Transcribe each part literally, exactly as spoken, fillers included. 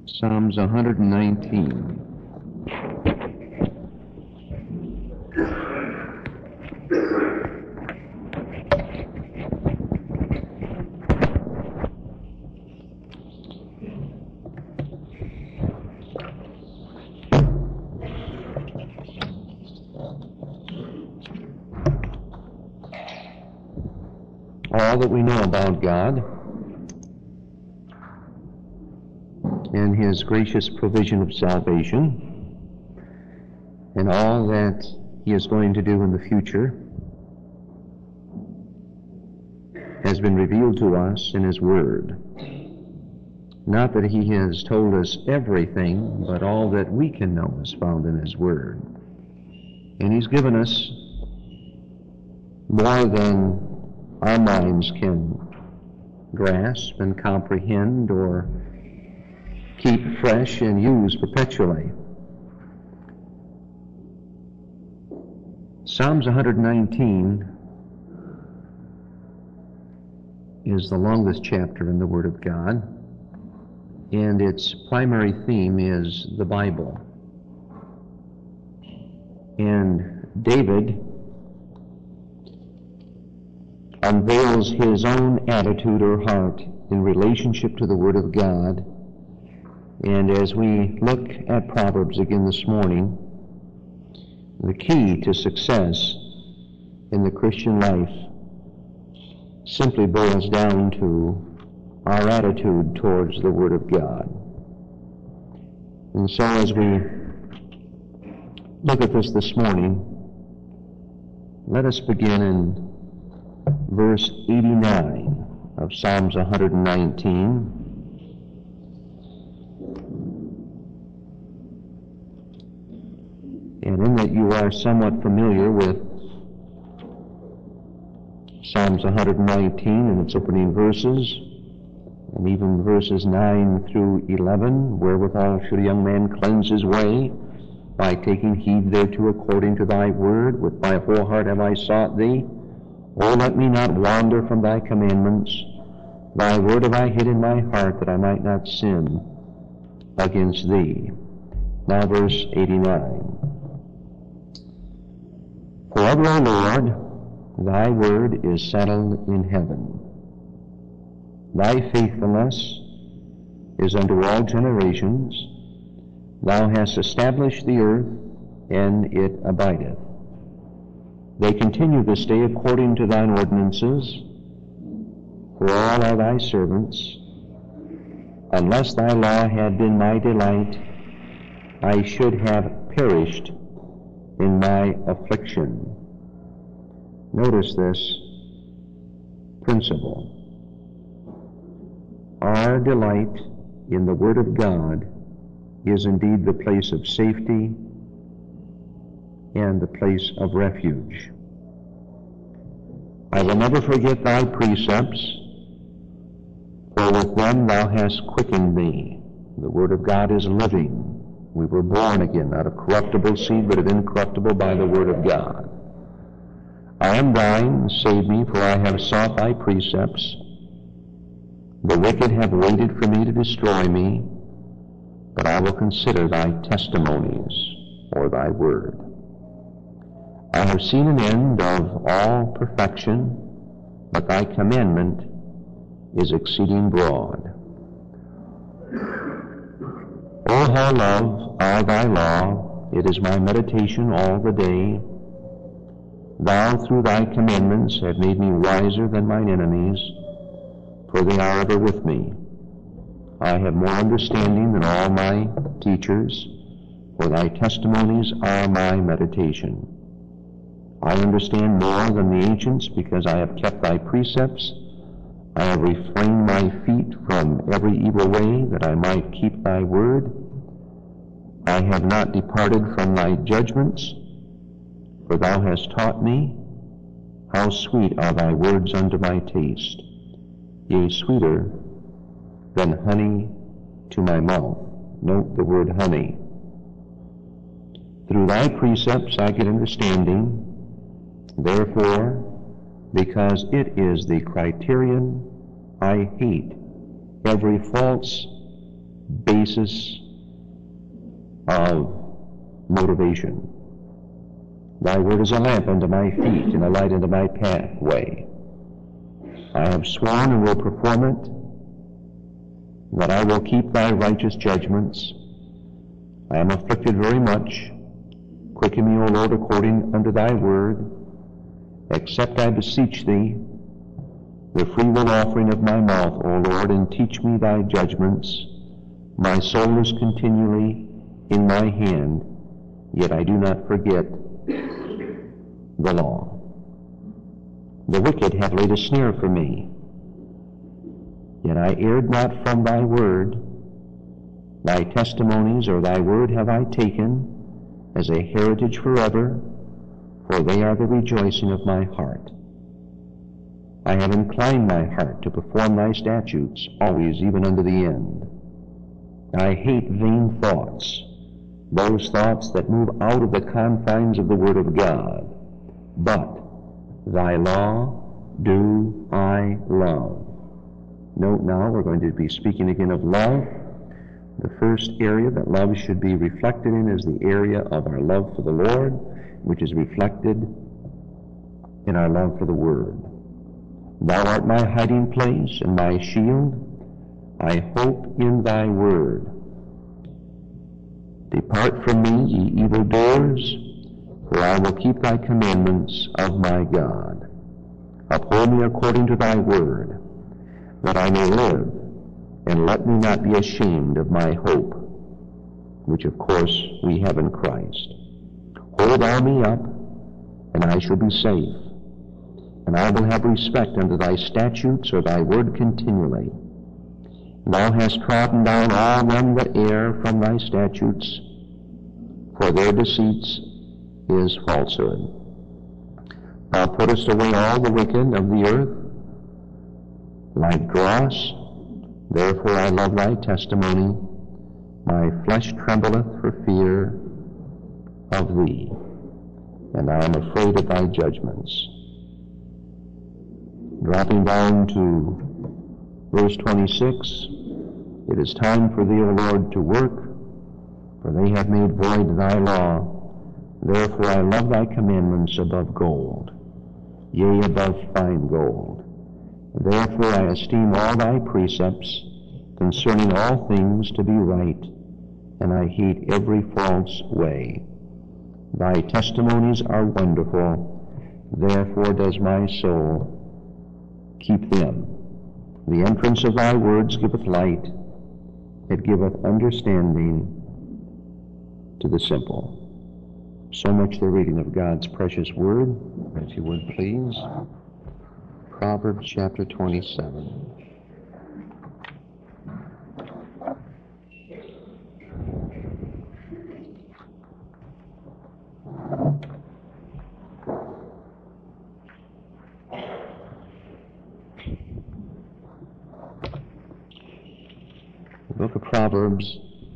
Psalms one hundred nineteen. All that we know about God and His gracious provision of salvation, and all that He is going to do in the future has been revealed to us in His Word. Not that He has told us everything, but all that we can know is found in His Word. And He's given us more than our minds can grasp and comprehend or keep fresh and use perpetually. Psalms one hundred nineteen is the longest chapter in the Word of God, and its primary theme is the Bible. And David unveils his own attitude or heart in relationship to the Word of God. And as we look at Proverbs again this morning, the key to success in the Christian life simply boils down to our attitude towards the Word of God. And so as we look at this this morning, let us begin in verse eighty-nine of Psalms one hundred nineteen. And in that you are somewhat familiar with Psalms one hundred nineteen and its opening verses, and even verses nine through eleven, wherewithal should a young man cleanse his way, by taking heed thereto according to thy word. With my whole heart have I sought thee. O let me not wander from thy commandments. Thy word have I hid in my heart, that I might not sin against thee. Now verse eighty-nine. Forever, O Lord, thy word is settled in heaven. Thy faithfulness is unto all generations. Thou hast established the earth, and it abideth. They continue this day according to thine ordinances, for all are thy servants. Unless thy law had been my delight, I should have perished in my affliction. Notice this principle. Our delight in the Word of God is indeed the place of safety and the place of refuge. I will never forget thy precepts, for with them thou hast quickened me. The Word of God is living. We were born again, not of corruptible seed, but of incorruptible by the Word of God. I am thine, save me, for I have sought thy precepts. The wicked have waited for me to destroy me, but I will consider thy testimonies, or thy word. I have seen an end of all perfection, but thy commandment is exceeding broad. O how love are thy law, it is my meditation all the day. Thou through thy commandments have made me wiser than mine enemies, for they are ever with me. I have more understanding than all my teachers, for thy testimonies are my meditation. I understand more than the ancients, because I have kept thy precepts. I have refrained my feet from every evil way, that I might keep thy word. I have not departed from thy judgments, for thou hast taught me. How sweet are thy words unto my taste, yea, sweeter than honey to my mouth. Note the word honey. Through thy precepts I get understanding. Therefore, because it is the criterion, I hate every false basis of motivation. Thy word is a lamp unto my feet and a light unto my pathway. I have sworn and will perform it, that I will keep thy righteous judgments. I am afflicted very much. Quicken me, O Lord, according unto thy word. Accept, I beseech thee, the freewill offering of my mouth, O Lord, and teach me thy judgments. My soul is continually in my hand, yet I do not forget the law. The wicked have laid a snare for me, yet I erred not from thy word. Thy testimonies or thy word have I taken as a heritage forever, for they are the rejoicing of my heart. I have inclined my heart to perform thy statutes, always, even unto the end. I hate vain thoughts, those thoughts that move out of the confines of the Word of God. But thy law do I love. Note now, we're going to be speaking again of love. The first area that love should be reflected in is the area of our love for the Lord, which is reflected in our love for the Word. Thou art my hiding place and my shield. I hope in thy word. Depart from me, ye evildoers, for I will keep thy commandments of my God. Uphold me according to thy word, that I may live, and let me not be ashamed of my hope, which of course we have in Christ. Hold thou me up, and I shall be safe, and I will have respect unto thy statutes or thy word continually. Thou hast trodden down all them that err from thy statutes, for their deceits is falsehood. Thou puttest away all the wicked of the earth like dross. Therefore I love thy testimony. My flesh trembleth for fear of thee, and I am afraid of thy judgments. Dropping down to verse twenty-six, it is time for thee, O Lord, to work, for they have made void thy law. Therefore I love thy commandments above gold, yea, above fine gold. Therefore I esteem all thy precepts concerning all things to be right, and I hate every false way. Thy testimonies are wonderful, therefore does my soul keep them. The entrance of thy words giveth light, it giveth understanding to the simple. So much the reading of God's precious word. If you would please, Proverbs chapter twenty-seven. The book of Proverbs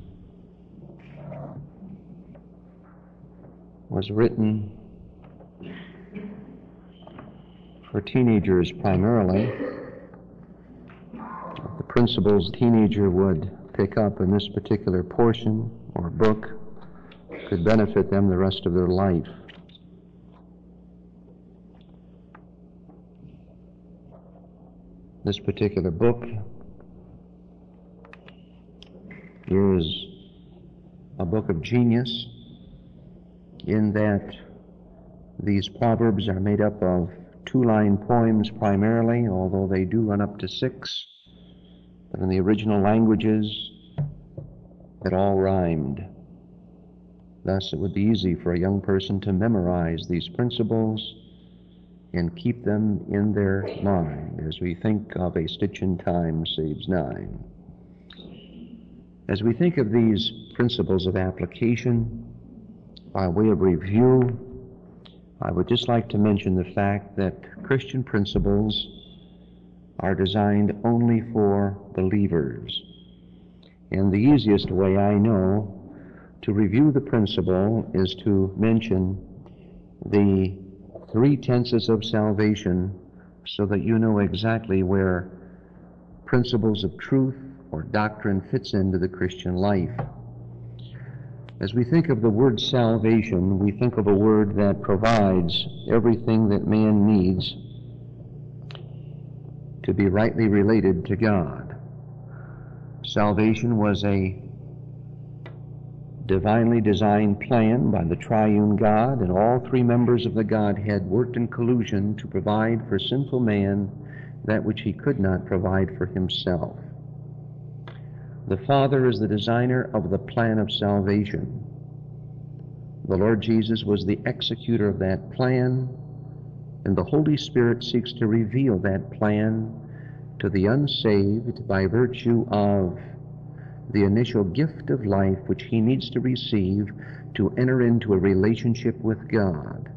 was written for teenagers primarily. The principles a teenager would pick up in this particular portion or book could benefit them the rest of their life. This particular book is a book of genius, in that these proverbs are made up of two-line poems primarily, although they do run up to six. But in the original languages, it all rhymed. Thus, it would be easy for a young person to memorize these principles and keep them in their mind, as we think of a stitch in time saves nine. As we think of these principles of application, by way of review, I would just like to mention the fact that Christian principles are designed only for believers. And the easiest way I know to review the principle is to mention the three tenses of salvation, so that you know exactly where principles of truth or doctrine fits into the Christian life. As we think of the word salvation, we think of a word that provides everything that man needs to be rightly related to God. Salvation was a divinely designed plan by the triune God, and all three members of the Godhead worked in collusion to provide for sinful man that which he could not provide for himself. The Father is the designer of the plan of salvation. The Lord Jesus was the executor of that plan, and the Holy Spirit seeks to reveal that plan to the unsaved by virtue of the initial gift of life which he needs to receive to enter into a relationship with God.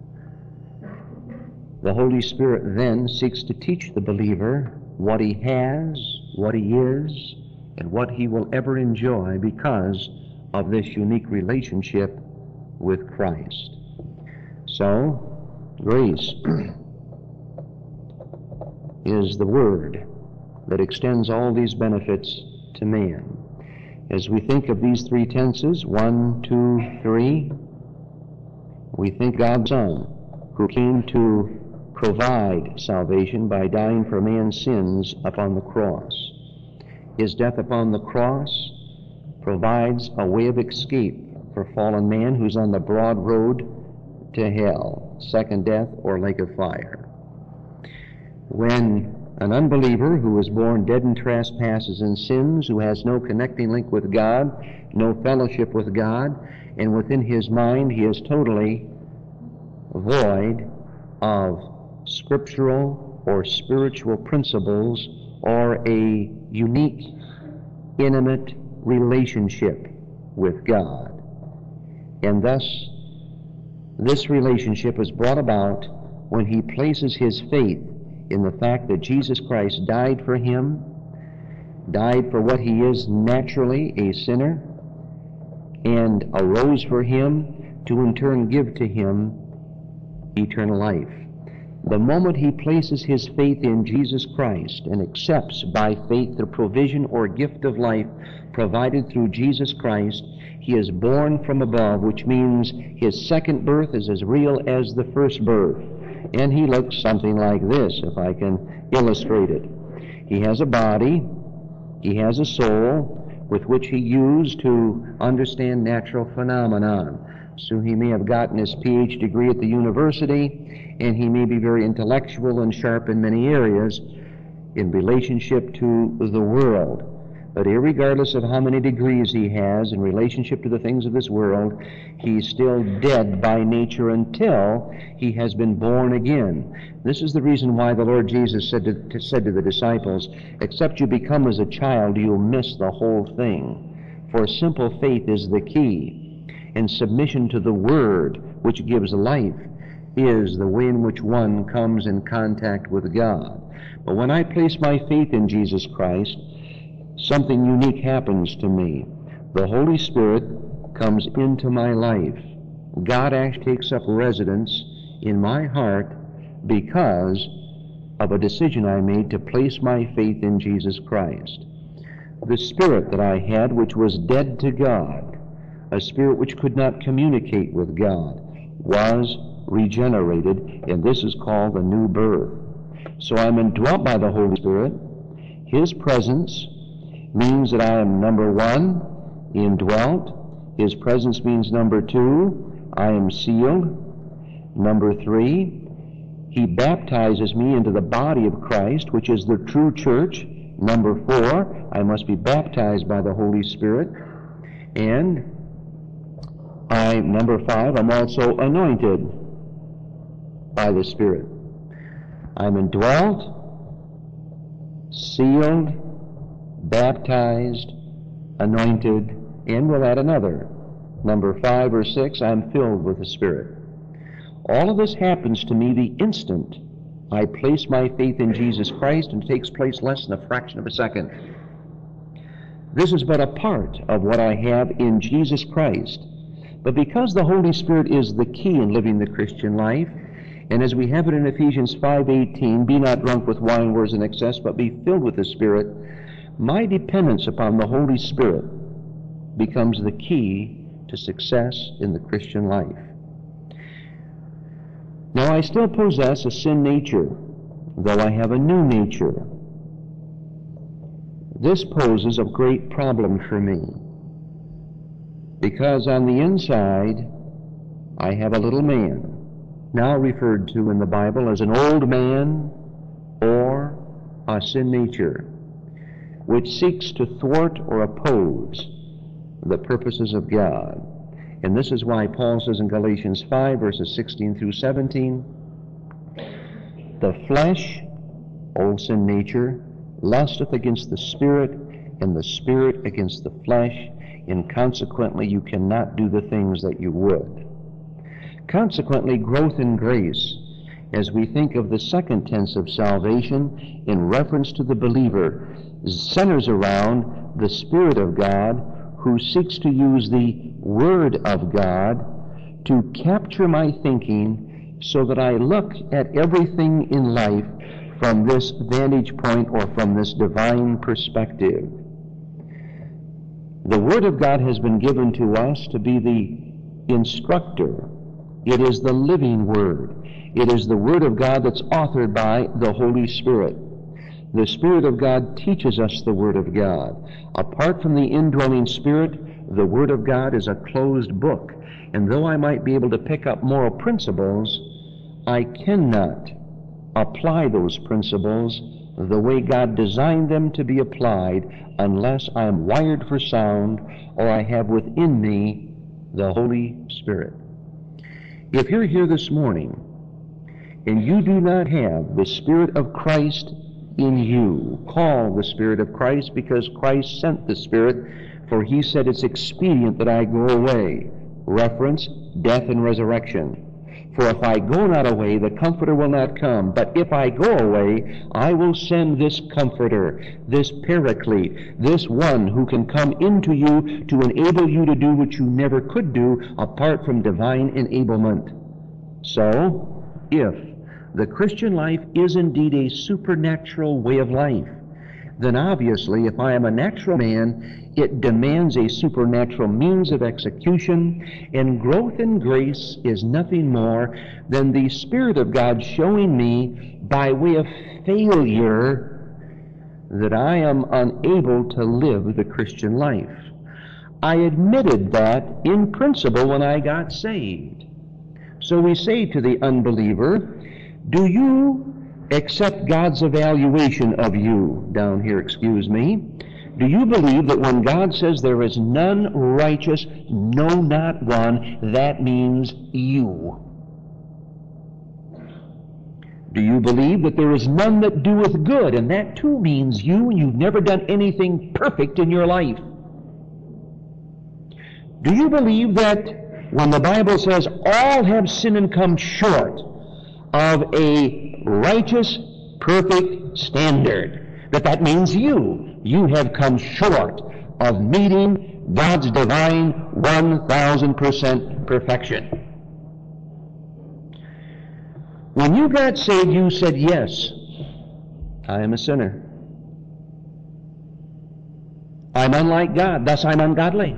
The Holy Spirit then seeks to teach the believer what he has, what he is, and what he will ever enjoy because of this unique relationship with Christ. So, grace is the word that extends all these benefits to man. As we think of these three tenses, one, two, three, we think God's Son, who came to provide salvation by dying for man's sins upon the cross. His death upon the cross provides a way of escape for fallen man who's on the broad road to hell, second death, or lake of fire. When an unbeliever who is born dead in trespasses and sins, who has no connecting link with God, no fellowship with God, and within his mind he is totally void of scriptural or spiritual principles or a unique, intimate relationship with God. And thus, this relationship is brought about when he places his faith in the fact that Jesus Christ died for him, died for what he is naturally, a sinner, and arose for him to in turn give to him eternal life. The moment he places his faith in Jesus Christ and accepts by faith the provision or gift of life provided through Jesus Christ, he is born from above, which means his second birth is as real as the first birth. And he looks something like this, if I can illustrate it. He has a body, he has a soul, with which he used to understand natural phenomenon. So he may have gotten his P H degree at the university, and he may be very intellectual and sharp in many areas in relationship to the world. But irregardless of how many degrees he has in relationship to the things of this world, he's still dead by nature until he has been born again. This is the reason why the Lord Jesus said to, to, said to the disciples, except you become as a child, you'll miss the whole thing. For simple faith is the key, and submission to the Word, which gives life, is the way in which one comes in contact with God. But when I place my faith in Jesus Christ, something unique happens to me. The Holy Spirit comes into my life. God actually takes up residence in my heart because of a decision I made to place my faith in Jesus Christ. The spirit that I had, which was dead to God, a spirit which could not communicate with God, was regenerated, and this is called a new birth. So I'm indwelt by the Holy Spirit. His presence means that I am, number one, indwelt. His presence means, number two, I am sealed. Number three, he baptizes me into the body of Christ, which is the true church. Number four, I must be baptized by the Holy Spirit. And I, number five, I'm also anointed by the Spirit. I'm indwelt, sealed, baptized, anointed, and we'll add another. Number five or six, I'm filled with the Spirit. All of this happens to me the instant I place my faith in Jesus Christ, and it takes place less than a fraction of a second. This is but a part of what I have in Jesus Christ. But because the Holy Spirit is the key in living the Christian life, and as we have it in Ephesians five eighteen, be not drunk with wine whereas in excess, but be filled with the Spirit, my dependence upon the Holy Spirit becomes the key to success in the Christian life. Now, I still possess a sin nature, though I have a new nature. This poses a great problem for me, because on the inside, I have a little man, now referred to in the Bible as an old man or a sin nature, which seeks to thwart or oppose the purposes of God. And this is why Paul says in Galatians five, verses sixteen through seventeen, the flesh, old sin nature, lusteth against the Spirit, and the Spirit against the flesh, and consequently you cannot do the things that you would. Consequently, growth in grace, as we think of the second tense of salvation in reference to the believer, centers around the Spirit of God, who seeks to use the Word of God to capture my thinking so that I look at everything in life from this vantage point or from this divine perspective. The Word of God has been given to us to be the instructor. It is the living Word. It is the Word of God that's authored by the Holy Spirit. The Spirit of God teaches us the Word of God. Apart from the indwelling Spirit, the Word of God is a closed book. And though I might be able to pick up moral principles, I cannot apply those principles the way God designed them to be applied unless I am wired for sound or I have within me the Holy Spirit. If you're here this morning and you do not have the Spirit of Christ in you, call the Spirit of Christ, because Christ sent the Spirit, for he said it's expedient that I go away. Reference, death and resurrection. For if I go not away, the Comforter will not come. But if I go away, I will send this Comforter, this Paraclete, this one who can come into you to enable you to do what you never could do apart from divine enablement. So, if the Christian life is indeed a supernatural way of life, then obviously, if I am a natural man, it demands a supernatural means of execution, and growth in grace is nothing more than the Spirit of God showing me, by way of failure, that I am unable to live the Christian life. I admitted that in principle when I got saved. So we say to the unbeliever, do you accept God's evaluation of you? Down here, excuse me. Do you believe that when God says there is none righteous, no, not one, that means you? Do you believe that there is none that doeth good, and that too means you, and you've never done anything perfect in your life? Do you believe that when the Bible says all have sinned and come short of a righteous, perfect standard, that that means you? You have come short of meeting God's divine one thousand percent perfection. When you got saved, you said, yes, I am a sinner. I'm unlike God, thus I'm ungodly.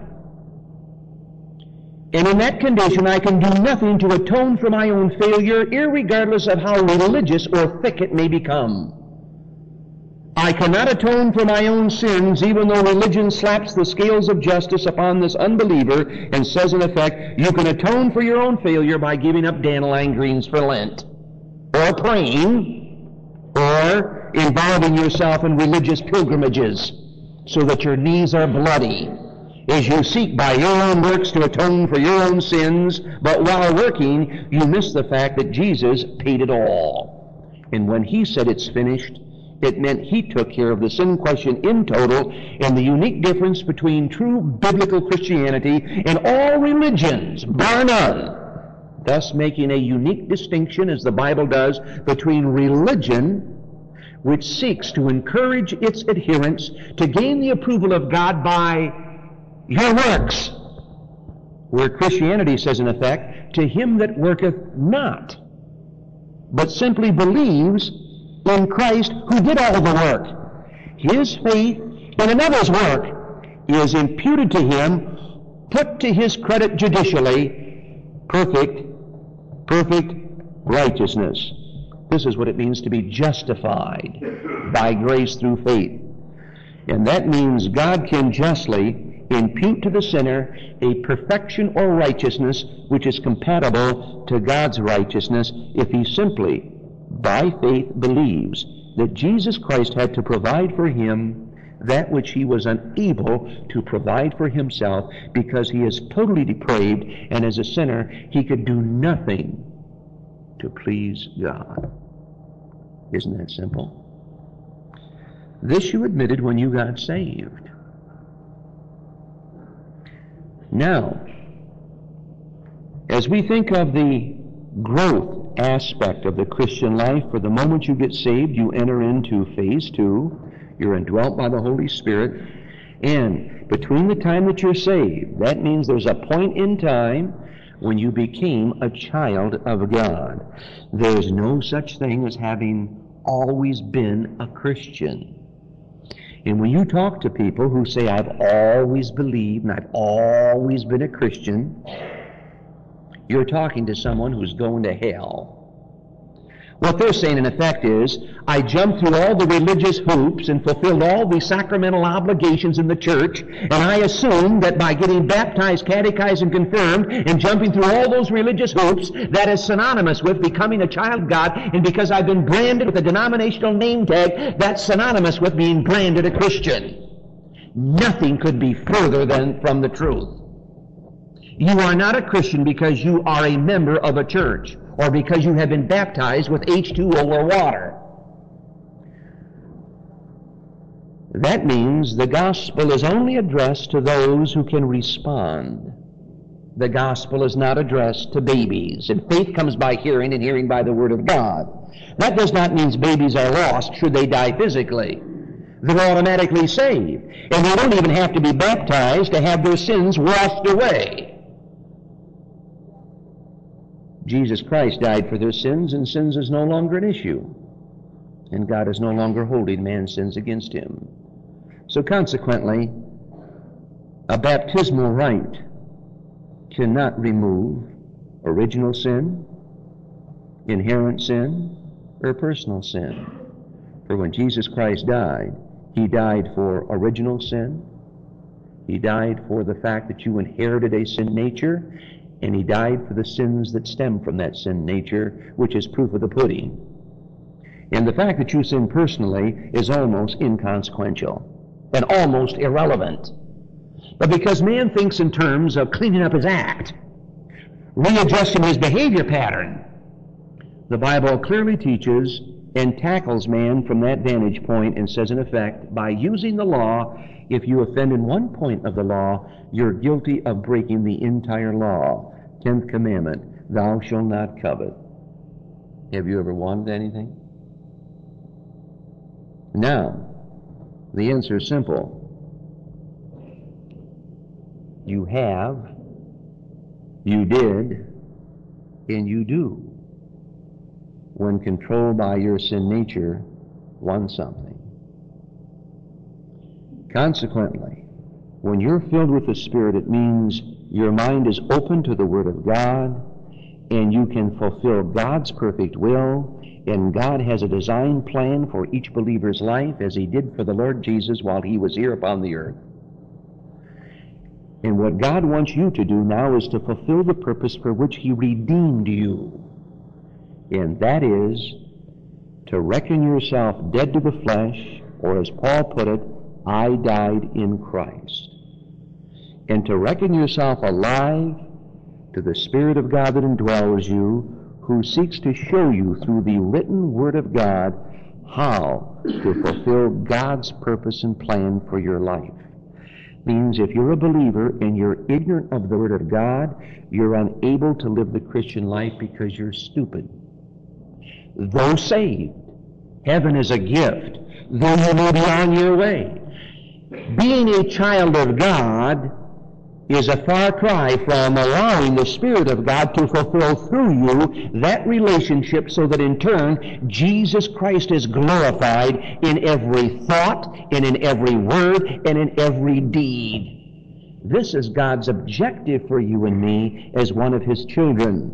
And in that condition, I can do nothing to atone for my own failure, irregardless of how religious or thick it may become. I cannot atone for my own sins, even though religion slaps the scales of justice upon this unbeliever and says, in effect, you can atone for your own failure by giving up dandelion greens for Lent, or praying, or involving yourself in religious pilgrimages so that your knees are bloody as you seek by your own works to atone for your own sins, but while working, you miss the fact that Jesus paid it all. And when he said it's finished, it meant he took care of the sin question in total, and the unique difference between true biblical Christianity and all religions, bar none, thus making a unique distinction, as the Bible does, between religion, which seeks to encourage its adherents to gain the approval of God by your works, where Christianity says, in effect, to him that worketh not, but simply believes in Christ who did all the work. His faith And another's work is imputed to him, put to his credit judicially, perfect, perfect righteousness. This is what it means to be justified by grace through faith. And that means God can justly impute to the sinner a perfection or righteousness which is compatible to God's righteousness if he simply, by faith, believes that Jesus Christ had to provide for him that which he was unable to provide for himself because he is totally depraved, and as a sinner he could do nothing to please God. Isn't that simple? This you admitted when you got saved. Now, as we think of the growth aspect of the Christian life, for the moment you get saved, you enter into phase two. You're indwelt by the Holy Spirit. And between the time that you're saved, that means there's a point in time when you became a child of God. There's no such thing as having always been a Christian. And when you talk to people who say, I've always believed and I've always been a Christian, you're talking to someone who's going to hell. What they're saying, in effect, is, I jumped through all the religious hoops and fulfilled all the sacramental obligations in the church, and I assumed that by getting baptized, catechized, and confirmed, and jumping through all those religious hoops, that is synonymous with becoming a child of God, and because I've been branded with a denominational name tag, that's synonymous with being branded a Christian. Nothing could be further than from the truth. You are not a Christian because you are a member of a church, or because you have been baptized with H two O or water. That means the gospel is only addressed to those who can respond. The gospel is not addressed to babies. And faith comes by hearing, and hearing by the word of God. That does not mean babies are lost should they die physically. They're automatically saved. And they don't even have to be baptized to have their sins washed away. Jesus Christ died for their sins, and sins is no longer an issue. And God is no longer holding man's sins against him. So consequently, a baptismal rite cannot remove original sin, inherent sin, or personal sin. For when Jesus Christ died, he died for original sin. He died for the fact that you inherited a sin nature, and he died for the sins that stem from that sin nature, which is proof of the pudding. And the fact that you sin personally is almost inconsequential and almost irrelevant. But because man thinks in terms of cleaning up his act, readjusting his behavior pattern, the Bible clearly teaches and tackles man from that vantage point and says, in effect, by using the law, if you offend in one point of the law, you're guilty of breaking the entire law. Tenth commandment, thou shalt not covet. Have you ever wanted anything? Now, the answer is simple. You have, you did, and you do, when controlled by your sin nature, want something. Consequently, when you're filled with the Spirit, it means your mind is open to the Word of God, and you can fulfill God's perfect will, and God has a design plan for each believer's life, as he did for the Lord Jesus while he was here upon the earth. And what God wants you to do now is to fulfill the purpose for which he redeemed you, and that is to reckon yourself dead to the flesh, or as Paul put it, I died in Christ. And to reckon yourself alive to the Spirit of God that indwells you, who seeks to show you through the written Word of God how to fulfill God's purpose and plan for your life. Means if you're a believer and you're ignorant of the Word of God, you're unable to live the Christian life because you're stupid. Though saved, heaven is a gift, though you may be on your way. Being a child of God is a far cry from allowing the Spirit of God to fulfill through you that relationship so that in turn Jesus Christ is glorified in every thought and in every word and in every deed. This is God's objective for you and me as one of His children.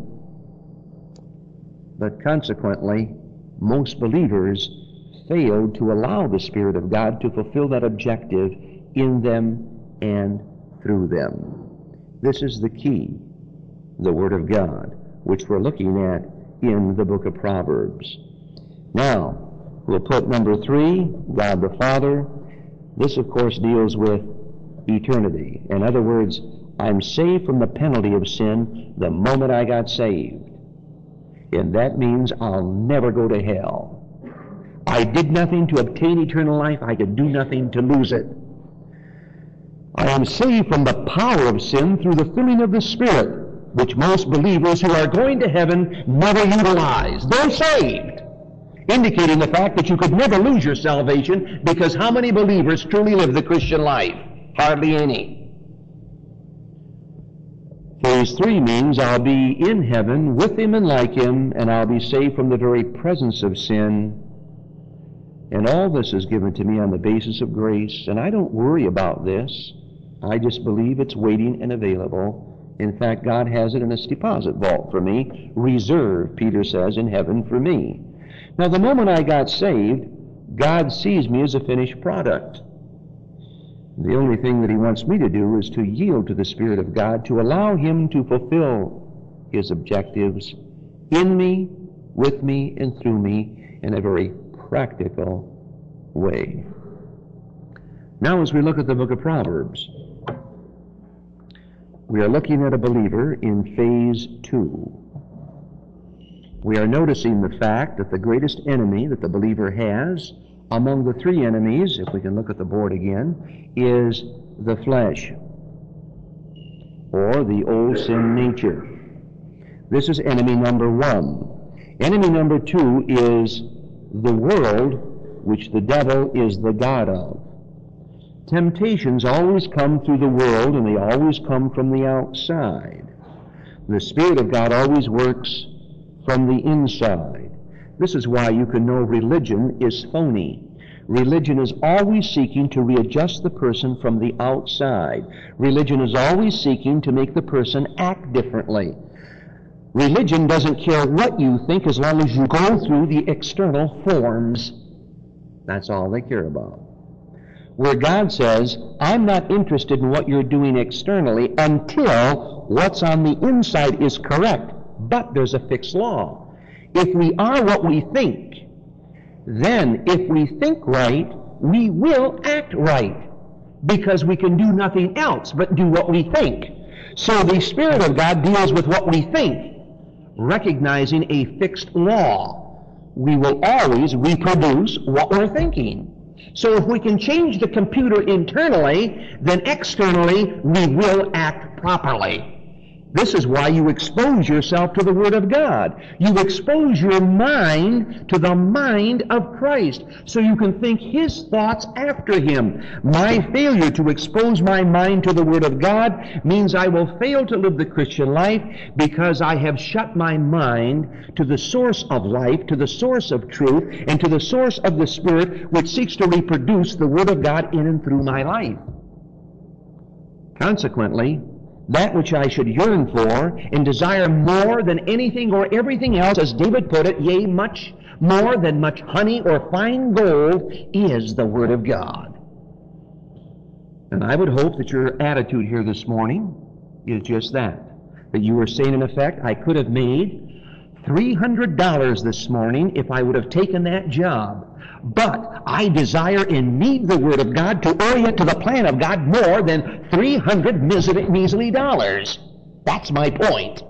But consequently, most believers failed to allow the Spirit of God to fulfill that objective in them and through them. This is the key, the Word of God, which we're looking at in the book of Proverbs. Now, we'll put number three, God the Father. This, of course, deals with eternity. In other words, I'm saved from the penalty of sin the moment I got saved. And that means I'll never go to hell. I did nothing to obtain eternal life. I could do nothing to lose it. I am saved from the power of sin through the filling of the Spirit, which most believers who are going to heaven never utilize. They're saved, indicating the fact that you could never lose your salvation, because how many believers truly live the Christian life? Hardly any. Phase three means I'll be in heaven with Him and like Him, and I'll be saved from the very presence of sin. And all this is given to me on the basis of grace, and I don't worry about this. I just believe it's waiting and available. In fact, God has it in His deposit vault for me, reserved, Peter says, in heaven for me. Now, the moment I got saved, God sees me as a finished product. The only thing that He wants me to do is to yield to the Spirit of God, to allow Him to fulfill His objectives in me, with me, and through me in a very practical way. Now, as we look at the book of Proverbs, we are looking at a believer in phase two. We are noticing the fact that the greatest enemy that the believer has among the three enemies, if we can look at the board again, is the flesh, or the old sin nature. This is enemy number one. Enemy number two is the world, which the devil is the god of. Temptations always come through the world, and they always come from the outside. The Spirit of God always works from the inside. This is why you can know religion is phony. Religion is always seeking to readjust the person from the outside. Religion is always seeking to make the person act differently. Religion doesn't care what you think as long as you go through the external forms. That's all they care about. Where God says, I'm not interested in what you're doing externally until what's on the inside is correct. But there's a fixed law. If we are what we think, then if we think right, we will act right, because we can do nothing else but do what we think. So the Spirit of God deals with what we think, recognizing a fixed law. We will always reproduce what we're thinking. So if we can change the computer internally, then externally we will act properly. This is why you expose yourself to the Word of God. You expose your mind to the mind of Christ, so you can think His thoughts after Him. My failure to expose my mind to the Word of God means I will fail to live the Christian life, because I have shut my mind to the source of life, to the source of truth, and to the source of the Spirit, which seeks to reproduce the Word of God in and through my life. Consequently, that which I should yearn for and desire more than anything or everything else, as David put it, yea, much more than much honey or fine gold, is the Word of God. And I would hope that your attitude here this morning is just that. That you are saying, in effect, I could have made three hundred dollars this morning if I would have taken that job. But I desire and need the Word of God to orient to the plan of God more than three hundred measly dollars. That's my point.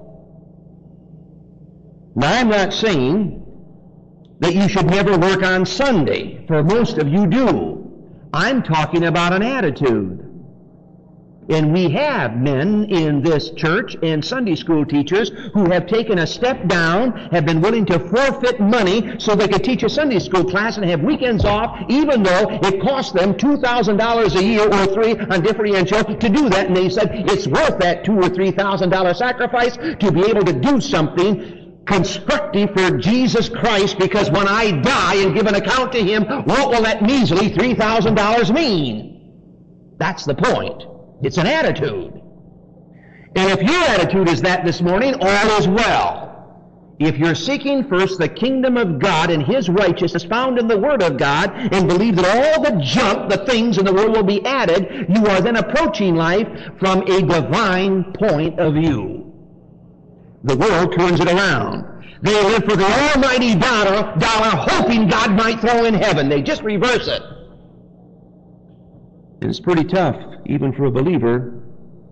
Now, I'm not saying that you should never work on Sunday, for most of you do. I'm talking about an attitude. And we have men in this church and Sunday school teachers who have taken a step down, have been willing to forfeit money so they could teach a Sunday school class and have weekends off, even though it cost them two thousand dollars a year or three on differential to do that. And they said it's worth that two or three thousand dollar sacrifice to be able to do something constructive for Jesus Christ, because when I die and give an account to Him, what will that measly three thousand dollars mean? That's the point. It's an attitude. And if your attitude is that this morning, all is well. If you're seeking first the kingdom of God and His righteousness found in the Word of God, and believe that all the junk, the things in the world will be added, you are then approaching life from a divine point of view. The world turns it around. They live for the almighty dollar, dollar, hoping God might throw in heaven. They just reverse it. And it's pretty tough, even for a believer,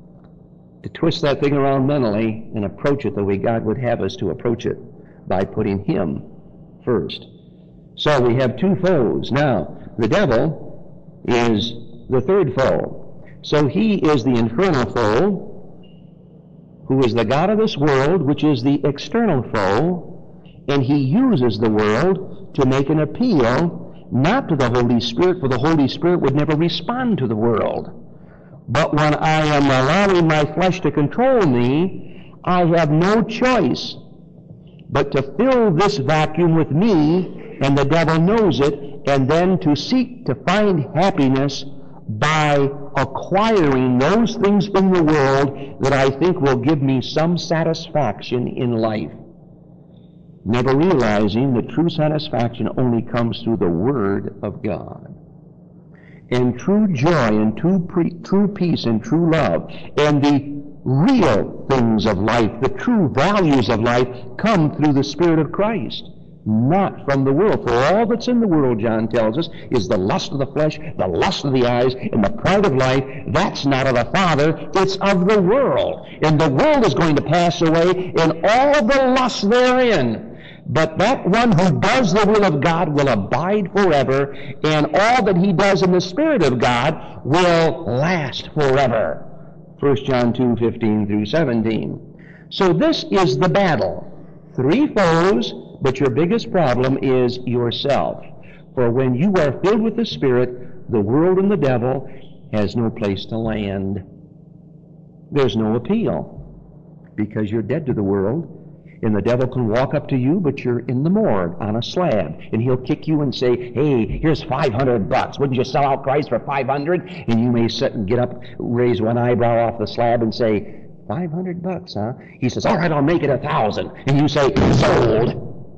to twist that thing around mentally and approach it the way God would have us to approach it, by putting Him first. So we have two foes. Now, the devil is the third foe. So he is the infernal foe, who is the god of this world, which is the external foe, and he uses the world to make an appeal not to the Holy Spirit, for the Holy Spirit would never respond to the world. But when I am allowing my flesh to control me, I have no choice but to fill this vacuum with me, and the devil knows it, and then to seek to find happiness by acquiring those things in the world that I think will give me some satisfaction in life, never realizing that true satisfaction only comes through the Word of God. And true joy and true, pre- true peace and true love and the real things of life, the true values of life, come through the Spirit of Christ, not from the world. For all that's in the world, John tells us, is the lust of the flesh, the lust of the eyes, and the pride of life. That's not of the Father, it's of the world. And the world is going to pass away, and all the lust therein. But that one who does the will of God will abide forever, and all that he does in the Spirit of God will last forever. First John two, fifteen through seventeen. So this is the battle. Three foes, but your biggest problem is yourself. For when you are filled with the Spirit, the world and the devil has no place to land. There's no appeal, because you're dead to the world. And the devil can walk up to you, but you're in the morgue on a slab. And he'll kick you and say, hey, here's five hundred bucks. Wouldn't you sell out Christ for five hundred? And you may sit and get up, raise one eyebrow off the slab and say, five hundred bucks, huh? He says, all right, I'll make it a thousand. And you say, sold.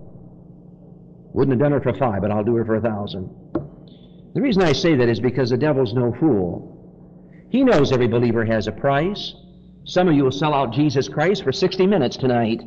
Wouldn't have done it for five, but I'll do it for a thousand. The reason I say that is because the devil's no fool. He knows every believer has a price. Some of you will sell out Jesus Christ for sixty minutes tonight.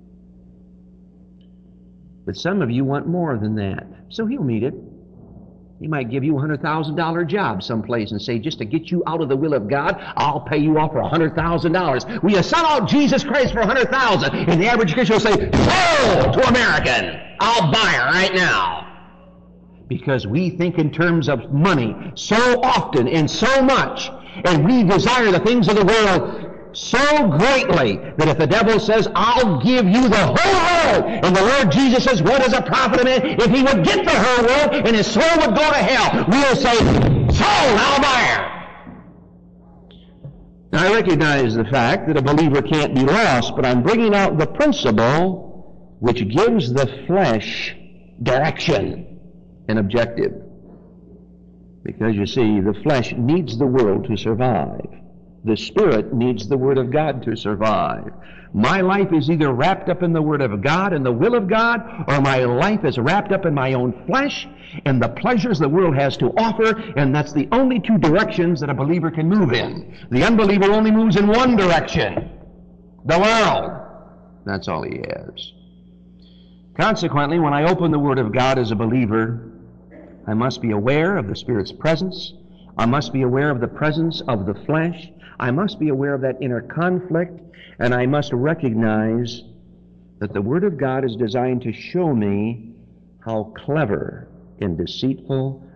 But some of you want more than that. So he'll meet it. He might give you a one hundred thousand dollars job someplace and say, just to get you out of the will of God, I'll pay you off for one hundred thousand dollars. Will you sell out Jesus Christ for one hundred thousand dollars? And the average Christian will say, sold to American. I'll buy her right now. Because we think in terms of money so often and so much, and we desire the things of the world so greatly that if the devil says, I'll give you the whole world, and the Lord Jesus says, what is a profit of man if he would get the whole world and his soul would go to hell, we'll say, sold, I'll buy her. Now, I recognize the fact that a believer can't be lost, but I'm bringing out the principle which gives the flesh direction and objective. Because you see, the flesh needs the world to survive. The Spirit needs the Word of God to survive. My life is either wrapped up in the Word of God and the will of God, or my life is wrapped up in my own flesh and the pleasures the world has to offer, and that's the only two directions that a believer can move in. The unbeliever only moves in one direction, the world. That's all he has. Consequently, when I open the Word of God as a believer, I must be aware of the Spirit's presence. I must be aware of the presence of the flesh. I must be aware of that inner conflict, and I must recognize that the Word of God is designed to show me how clever and deceitful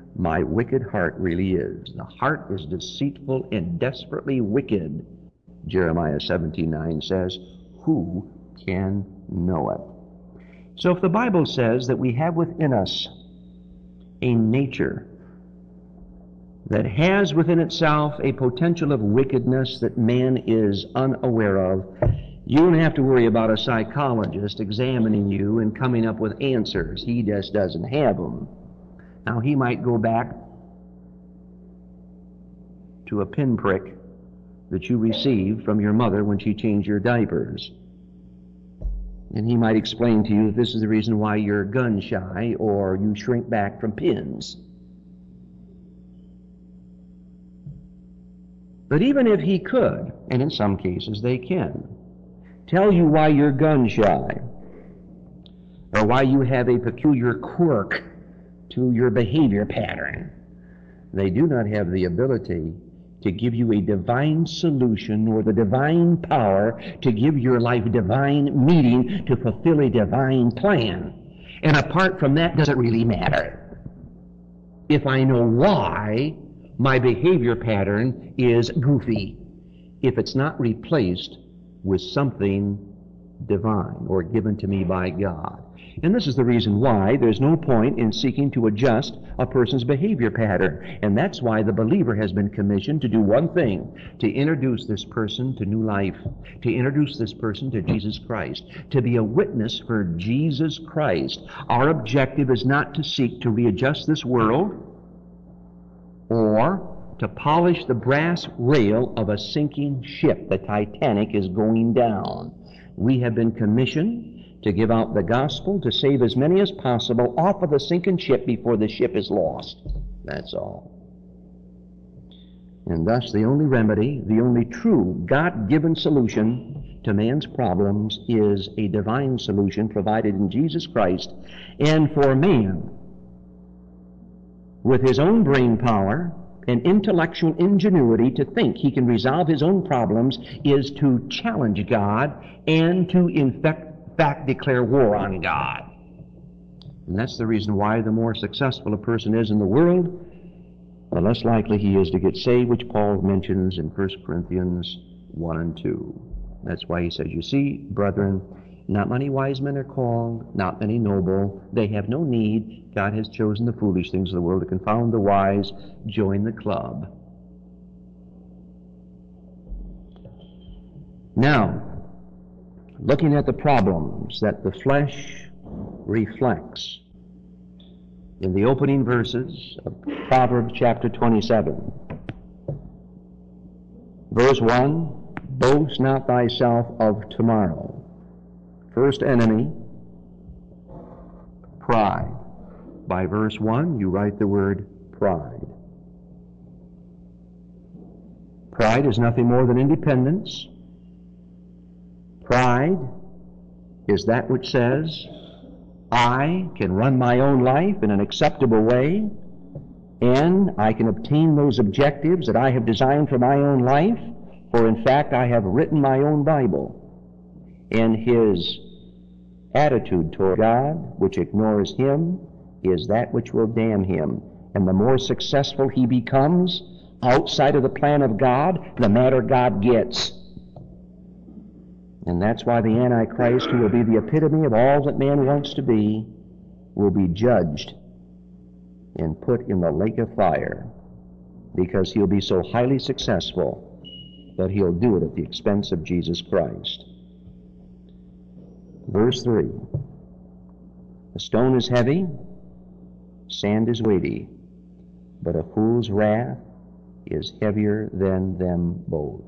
my wicked heart really is. The heart is deceitful and desperately wicked. Jeremiah seventeen nine says, who can know it? So if the Bible says that we have within us a nature that has within itself a potential of wickedness that man is unaware of, you don't have to worry about a psychologist examining you and coming up with answers. He just doesn't have them. Now, he might go back to a pinprick that you received from your mother when she changed your diapers. And he might explain to you that this is the reason why you're gun shy or you shrink back from pins. But even if he could, and in some cases they can, tell you why you're gun shy or why you have a peculiar quirk to your behavior pattern, they do not have the ability to give you a divine solution or the divine power to give your life divine meaning to fulfill a divine plan. And apart from that, does it really matter? If I know why my behavior pattern is goofy, if it's not replaced with something divine or given to me by God. And this is the reason why there's no point in seeking to adjust a person's behavior pattern. And that's why the believer has been commissioned to do one thing, to introduce this person to new life, to introduce this person to Jesus Christ, to be a witness for Jesus Christ. Our objective is not to seek to readjust this world or to polish the brass rail of a sinking ship. The Titanic is going down. We have been commissioned to give out the gospel, to save as many as possible off of the sinking ship before the ship is lost. That's all. And thus the only remedy, the only true God-given solution to man's problems is a divine solution provided in Jesus Christ. And for man, with his own brain power and intellectual ingenuity to think he can resolve his own problems, is to challenge God and to infect fact declare war on God. And that's the reason why the more successful a person is in the world, the less likely he is to get saved, which Paul mentions in First Corinthians one and two. That's why he says, you see, brethren, not many wise men are called, not many noble. They have no need. God has chosen the foolish things of the world to confound the wise. Join the club. Now, looking at the problems that the flesh reflects in the opening verses of Proverbs chapter twenty-seven. Verse one, boast not thyself of tomorrow. First enemy, pride. By verse one, you write the word pride. Pride is nothing more than independence. Pride is that which says, I can run my own life in an acceptable way, and I can obtain those objectives that I have designed for my own life, for in fact I have written my own Bible. And his attitude toward God, which ignores him, is that which will damn him. And the more successful he becomes outside of the plan of God, the madder God gets. And that's why the Antichrist, who will be the epitome of all that man wants to be, will be judged and put in the lake of fire, because he'll be so highly successful that he'll do it at the expense of Jesus Christ. Verse three, a stone is heavy, sand is weighty, but a fool's wrath is heavier than them both.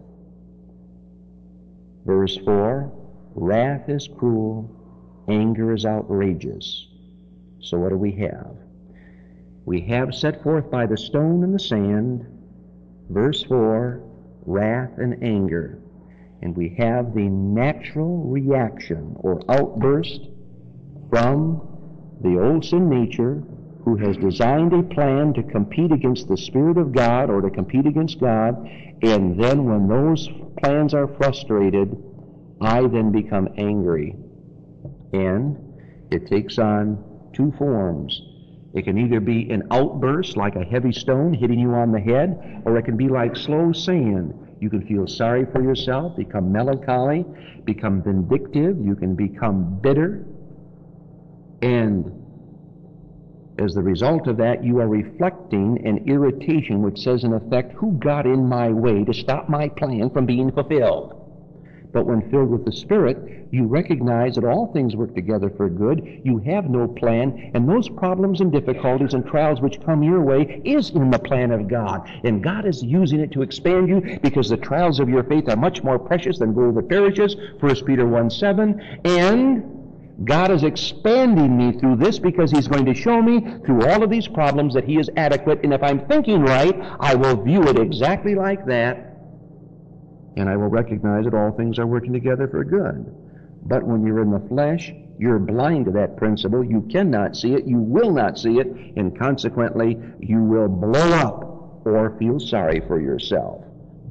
Verse four, wrath is cruel, anger is outrageous. So what do we have? We have set forth by the stone and the sand, verse four, wrath and anger. And we have the natural reaction or outburst from the old sin nature, who has designed a plan to compete against the Spirit of God or to compete against God, and then when those plans are frustrated, I then become angry. And it takes on two forms. It can either be an outburst like a heavy stone hitting you on the head, or it can be like slow sand. You can feel sorry for yourself, become melancholy, become vindictive, you can become bitter, and as the result of that, you are reflecting an irritation which says, in effect, who got in my way to stop my plan from being fulfilled? But when filled with the Spirit, you recognize that all things work together for good. You have no plan, and those problems and difficulties and trials which come your way is in the plan of God. And God is using it to expand you, because the trials of your faith are much more precious than gold that perishes, First Peter one seven, and God is expanding me through this because He's going to show me through all of these problems that He is adequate, and if I'm thinking right, I will view it exactly like that, and I will recognize that all things are working together for good. But when you're in the flesh, you're blind to that principle. You cannot see it, you will not see it, and consequently, you will blow up or feel sorry for yourself.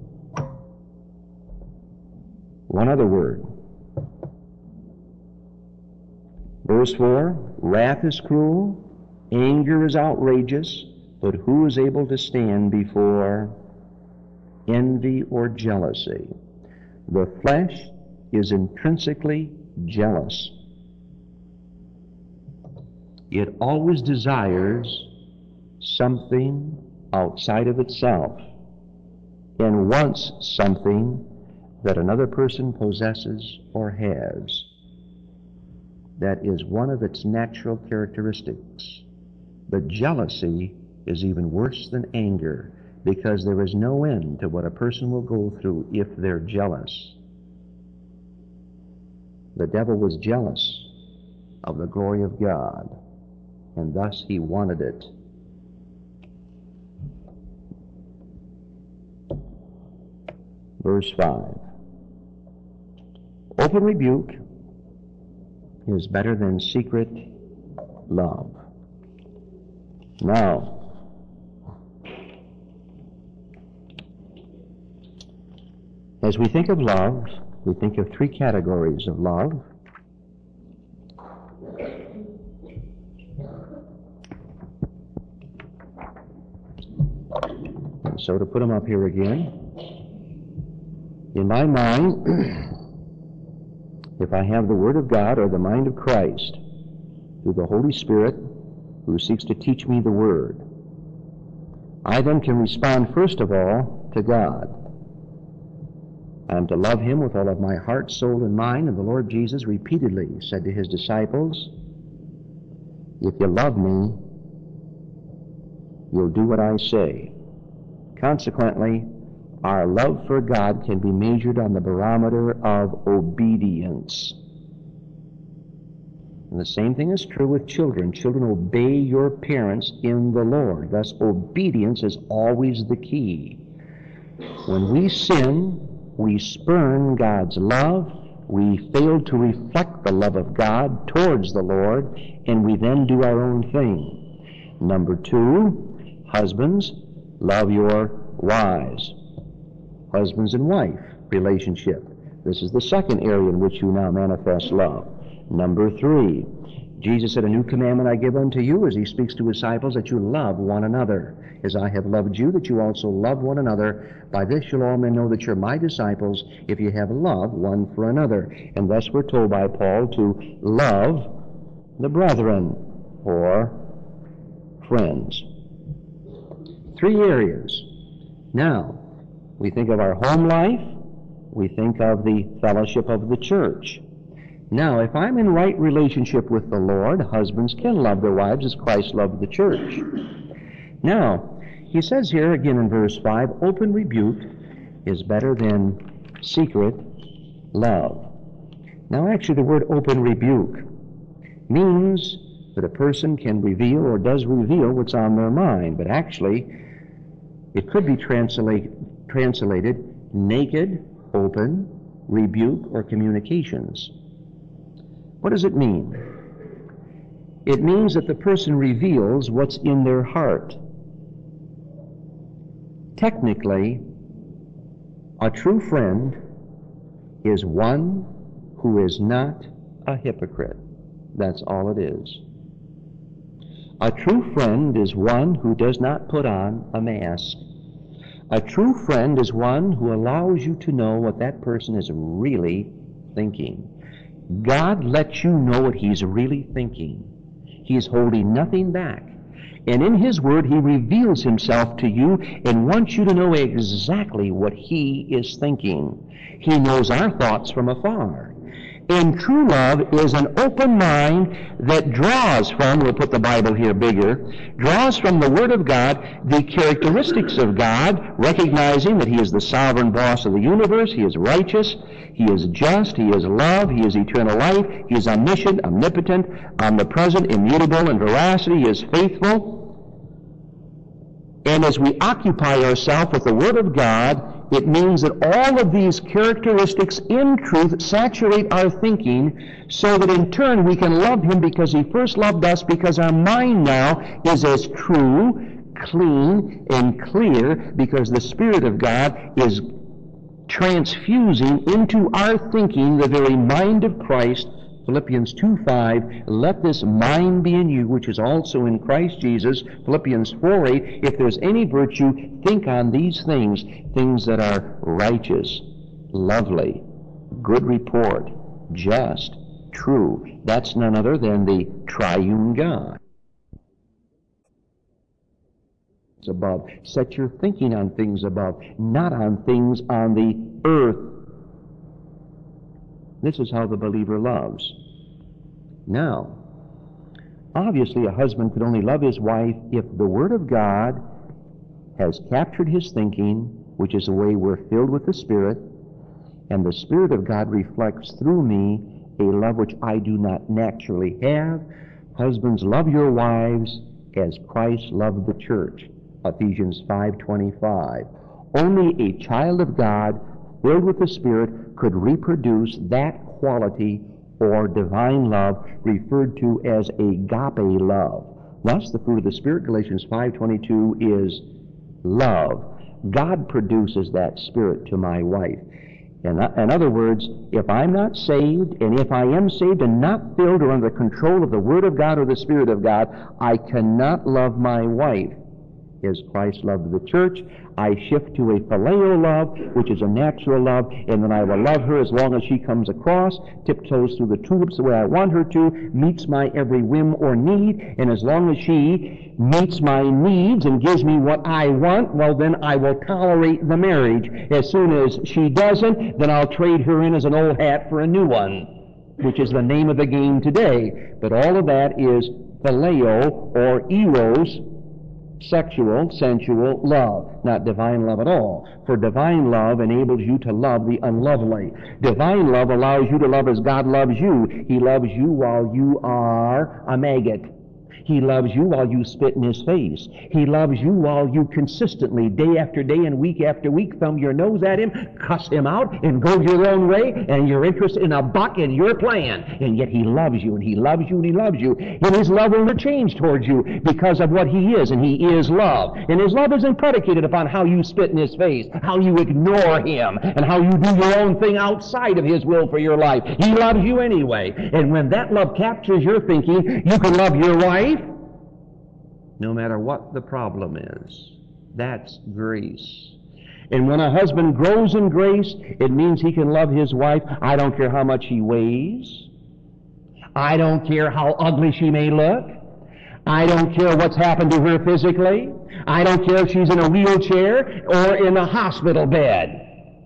One other word. Verse four, wrath is cruel, anger is outrageous, but who is able to stand before envy or jealousy? The flesh is intrinsically jealous. It always desires something outside of itself and wants something that another person possesses or has. That is one of its natural characteristics. But jealousy is even worse than anger, because there is no end to what a person will go through if they're jealous. The devil was jealous of the glory of God, and thus he wanted it. Verse five. Open rebuke is better than secret love. Now, as we think of love, we think of three categories of love. And so to put them up here again, in my mind, if I have the Word of God or the mind of Christ through the Holy Spirit who seeks to teach me the Word, I then can respond first of all to God. I am to love Him with all of my heart, soul, and mind, and the Lord Jesus repeatedly said to His disciples, if you love me, you'll do what I say. Consequently, our love for God can be measured on the barometer of obedience. And the same thing is true with children. Children, obey your parents in the Lord. Thus, obedience is always the key. When we sin, we spurn God's love, we fail to reflect the love of God towards the Lord, and we then do our own thing. Number two, husbands, love your wives. Husbands and wife relationship. This is the second area in which you now manifest love. Number three, Jesus said, a new commandment I give unto you, as He speaks to His disciples, that you love one another. As I have loved you, that you also love one another. By this shall all men know that you're my disciples, if you have love one for another. And thus we're told by Paul to love the brethren, or friends. Three areas. Now, we think of our home life. We think of the fellowship of the church. Now, if I'm in right relationship with the Lord, husbands can love their wives as Christ loved the church. Now, he says here again in verse five, open rebuke is better than secret love. Now, actually, the word open rebuke means that a person can reveal or does reveal what's on their mind, but actually, it could be translate, translated naked, open, rebuke, or communications. What does it mean? It means that the person reveals what's in their heart. Technically, a true friend is one who is not a hypocrite. That's all it is. A true friend is one who does not put on a mask. A true friend is one who allows you to know what that person is really thinking. God lets you know what He's really thinking. He's holding nothing back. And in His Word, He reveals Himself to you and wants you to know exactly what He is thinking. He knows our thoughts from afar. And true love is an open mind that draws from, we'll put the Bible here bigger, draws from the Word of God the characteristics of God, recognizing that He is the sovereign boss of the universe, He is righteous, He is just, He is love, He is eternal life, He is omniscient, omnipotent, omnipresent, immutable in veracity, He is faithful. And as we occupy ourselves with the Word of God, it means that all of these characteristics in truth saturate our thinking so that in turn we can love Him because He first loved us, because our mind now is as true, clean, and clear because the Spirit of God is transfusing into our thinking the very mind of Christ. Philippians two five, let this mind be in you, which is also in Christ Jesus. Philippians four eight, if there's any virtue, think on these things, things that are righteous, lovely, good report, just, true. That's none other than the triune God. It's above. Set your thinking on things above, not on things on the earth. This is how the believer loves. Now, obviously a husband could only love his wife if the Word of God has captured his thinking, which is the way we're filled with the Spirit, and the Spirit of God reflects through me a love which I do not naturally have. Husbands, love your wives as Christ loved the church. Ephesians five twenty-five. Only a child of God filled with the Spirit could reproduce that quality or divine love referred to as agape love. Thus, the fruit of the Spirit, Galatians five twenty-two, is love. God produces that Spirit to my wife. In, in other words, if I'm not saved, and if I am saved and not filled or under the control of the Word of God or the Spirit of God, I cannot love my wife as Christ loved the church. I shift to a phileo love, which is a natural love, and then I will love her as long as she comes across, tiptoes through the tulips the way I want her to, meets my every whim or need, and as long as she meets my needs and gives me what I want, well then I will tolerate the marriage. As soon as she doesn't, then I'll trade her in as an old hat for a new one, which is the name of the game today. But all of that is phileo or eros, sexual, sensual love, not divine love at all. For divine love enables you to love the unlovely. Divine love allows you to love as God loves you. He loves you while you are a maggot. He loves you while you spit in His face. He loves you while you consistently, day after day and week after week, thumb your nose at Him, cuss Him out, and go your own way, and you're interested in a buck in your plan. And yet He loves you, and He loves you, and He loves you. And His love will not change towards you because of what He is, and He is love. And His love isn't predicated upon how you spit in His face, how you ignore Him, and how you do your own thing outside of His will for your life. He loves you anyway. And when that love captures your thinking, you can love your wife no matter what the problem is. That's grace. And when a husband grows in grace, it means he can love his wife. I don't care how much he weighs. I don't care how ugly she may look. I don't care what's happened to her physically. I don't care if she's in a wheelchair or in a hospital bed.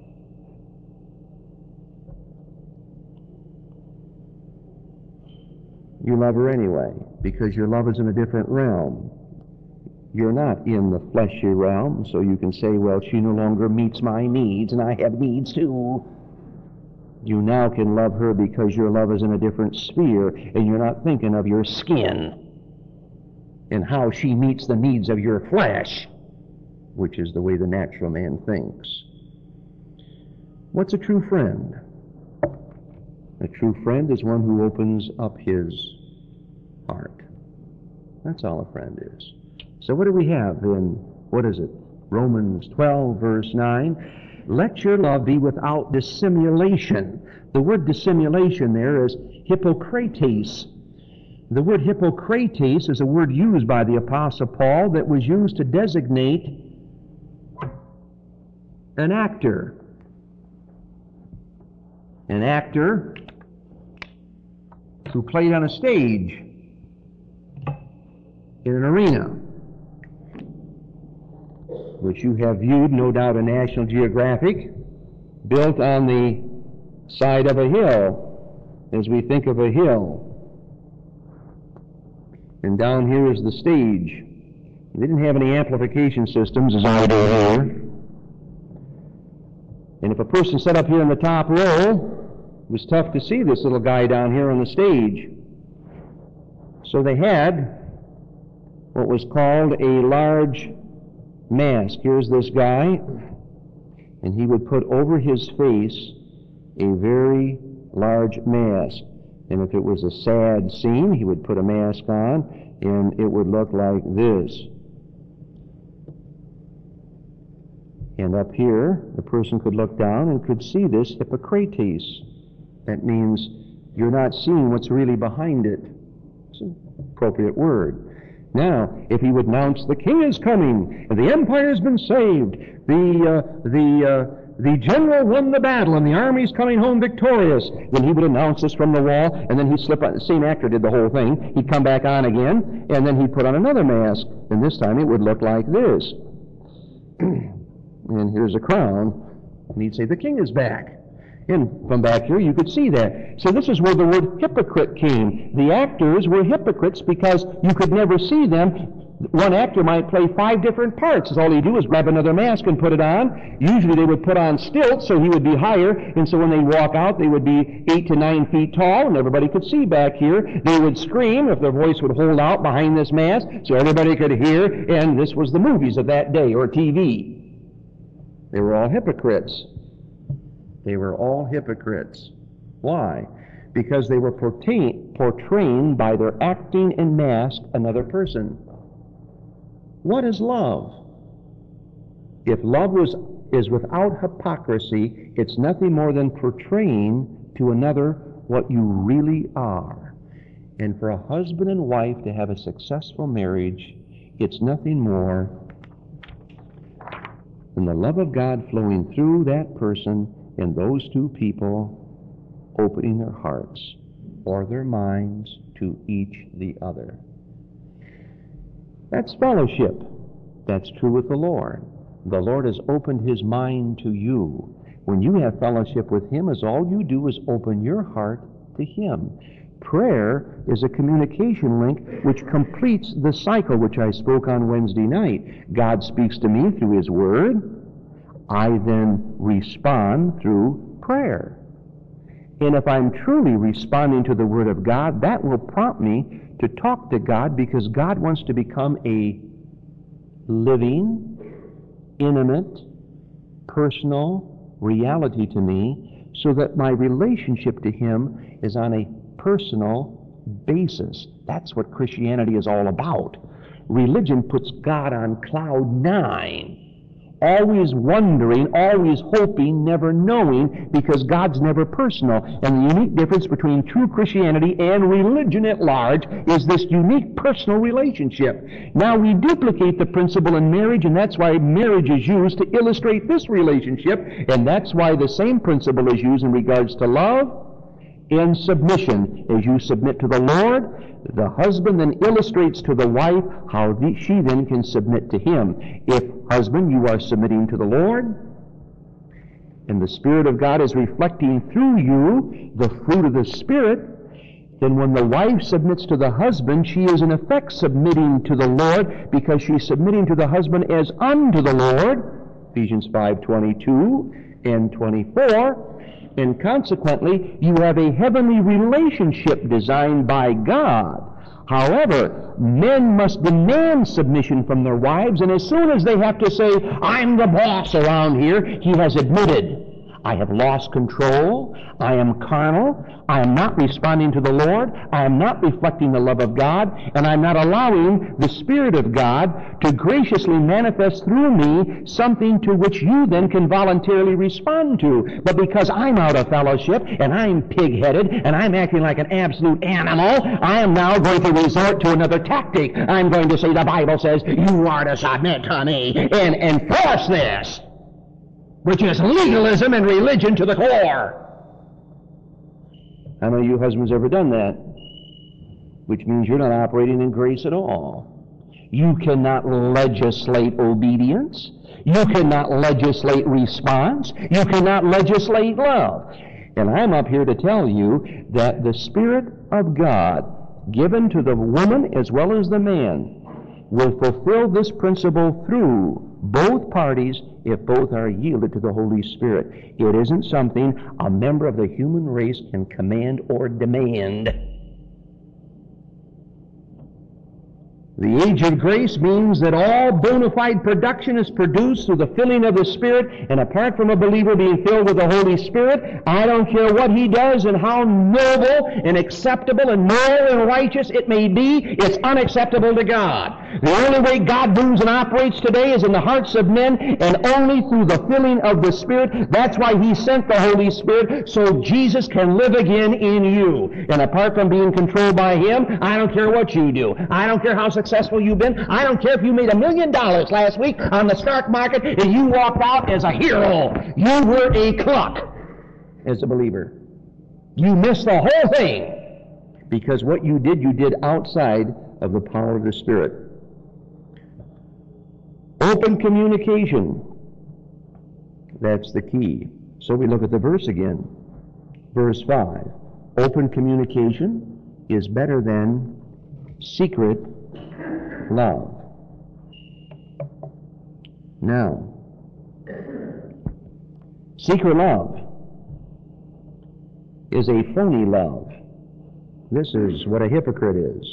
You love her anyway, because your love is in a different realm. You're not in the fleshy realm, so you can say, well, she no longer meets my needs, and I have needs too. You now can love her because your love is in a different sphere, and you're not thinking of your skin and how she meets the needs of your flesh, which is the way the natural man thinks. What's a true friend? A true friend is one who opens up his heart. That's all a friend is. So what do we have in, what is it, Romans twelve, verse nine? Let your love be without dissimulation. The word dissimulation there is hypocrites. The word Hippocrates is a word used by the Apostle Paul that was used to designate an actor. An actor who played on a stage in an arena, which you have viewed, no doubt, in National Geographic, built on the side of a hill, as we think of a hill. And down here is the stage. They didn't have any amplification systems, as I do here. And if a person sat up here in the top row, it was tough to see this little guy down here on the stage. So they had what was called a large mask. Here's this guy, and he would put over his face a very large mask. And if it was a sad scene, he would put a mask on, and it would look like this. And up here, the person could look down and could see this Hippocrates. That means you're not seeing what's really behind it. It's an appropriate word. Now, if he would announce, the king is coming, and the empire has been saved, the, uh, the, uh, the general won the battle, and the army's coming home victorious, then he would announce this from the wall, and then he'd slip on, the same actor did the whole thing, he'd come back on again, and then he'd put on another mask, and this time it would look like this. And here's a crown, and he'd say, the king is back. And from back here, you could see that. So this is where the word hypocrite came. The actors were hypocrites because you could never see them. One actor might play five different parts. All he'd do is grab another mask and put it on. Usually they would put on stilts so he would be higher. And so when they walk out, they would be eight to nine feet tall, and everybody could see back here. They would scream if their voice would hold out behind this mask so everybody could hear. And this was the movies of that day, or T V. They were all hypocrites. They were all hypocrites. Why? Because they were portray- portraying by their acting and mask another person. What is love? If love was, is without hypocrisy, it's nothing more than portraying to another what you really are. And for a husband and wife to have a successful marriage, it's nothing more than the love of God flowing through that person, and those two people opening their hearts or their minds to each the other. That's fellowship. That's true with the Lord. The Lord has opened His mind to you. When you have fellowship with Him, as all you do is open your heart to Him. Prayer is a communication link which completes the cycle which I spoke on Wednesday night. God speaks to me through His Word. I then respond through prayer. And if I'm truly responding to the Word of God, that will prompt me to talk to God, because God wants to become a living, intimate, personal reality to me, so that my relationship to Him is on a personal basis. That's what Christianity is all about. Religion puts God on cloud nine. Always wondering, always hoping, never knowing, because God's never personal. And the unique difference between true Christianity and religion at large is this unique personal relationship. Now we duplicate the principle in marriage, and that's why marriage is used to illustrate this relationship, and that's why the same principle is used in regards to love and submission. As you submit to the Lord, the husband then illustrates to the wife how the, she then can submit to him. If, husband, you are submitting to the Lord, and the Spirit of God is reflecting through you the fruit of the Spirit, then when the wife submits to the husband, she is in effect submitting to the Lord, because she's submitting to the husband as unto the Lord, Ephesians five twenty-two and twenty-four. And consequently, you have a heavenly relationship designed by God. However, men must demand submission from their wives, and as soon as they have to say, I'm the boss around here, he has admitted, I have lost control. I am carnal. I am not responding to the Lord. I am not reflecting the love of God. And I'm not allowing the Spirit of God to graciously manifest through me something to which you then can voluntarily respond to. But because I'm out of fellowship, and I'm pig-headed, and I'm acting like an absolute animal, I am now going to resort to another tactic. I'm going to say the Bible says, you are to submit to me and enforce this, which is legalism and religion to the core. How many of you husbands ever done that? Which means you're not operating in grace at all. You cannot legislate obedience. You cannot legislate response. You cannot legislate love. And I'm up here to tell you that the Spirit of God, given to the woman as well as the man, will fulfill this principle through both parties if both are yielded to the Holy Spirit. It isn't something a member of the human race can command or demand. The age of grace means that all bona fide production is produced through the filling of the Spirit, and apart from a believer being filled with the Holy Spirit, I don't care what he does and how noble and acceptable and moral and righteous it may be, it's unacceptable to God. The only way God moves and operates today is in the hearts of men, and only through the filling of the Spirit. That's why He sent the Holy Spirit, so Jesus can live again in you. And apart from being controlled by Him, I don't care what you do. I don't care how successful you've been. I don't care if you made a million dollars last week on the stock market and you walked out as a hero. You were a cluck as a believer. You missed the whole thing because what you did, you did outside of the power of the Spirit. Open communication. That's the key. So we look at the verse again. Verse five. Open communication is better than secret love. Now, secret love is a phony love. This is what a hypocrite is.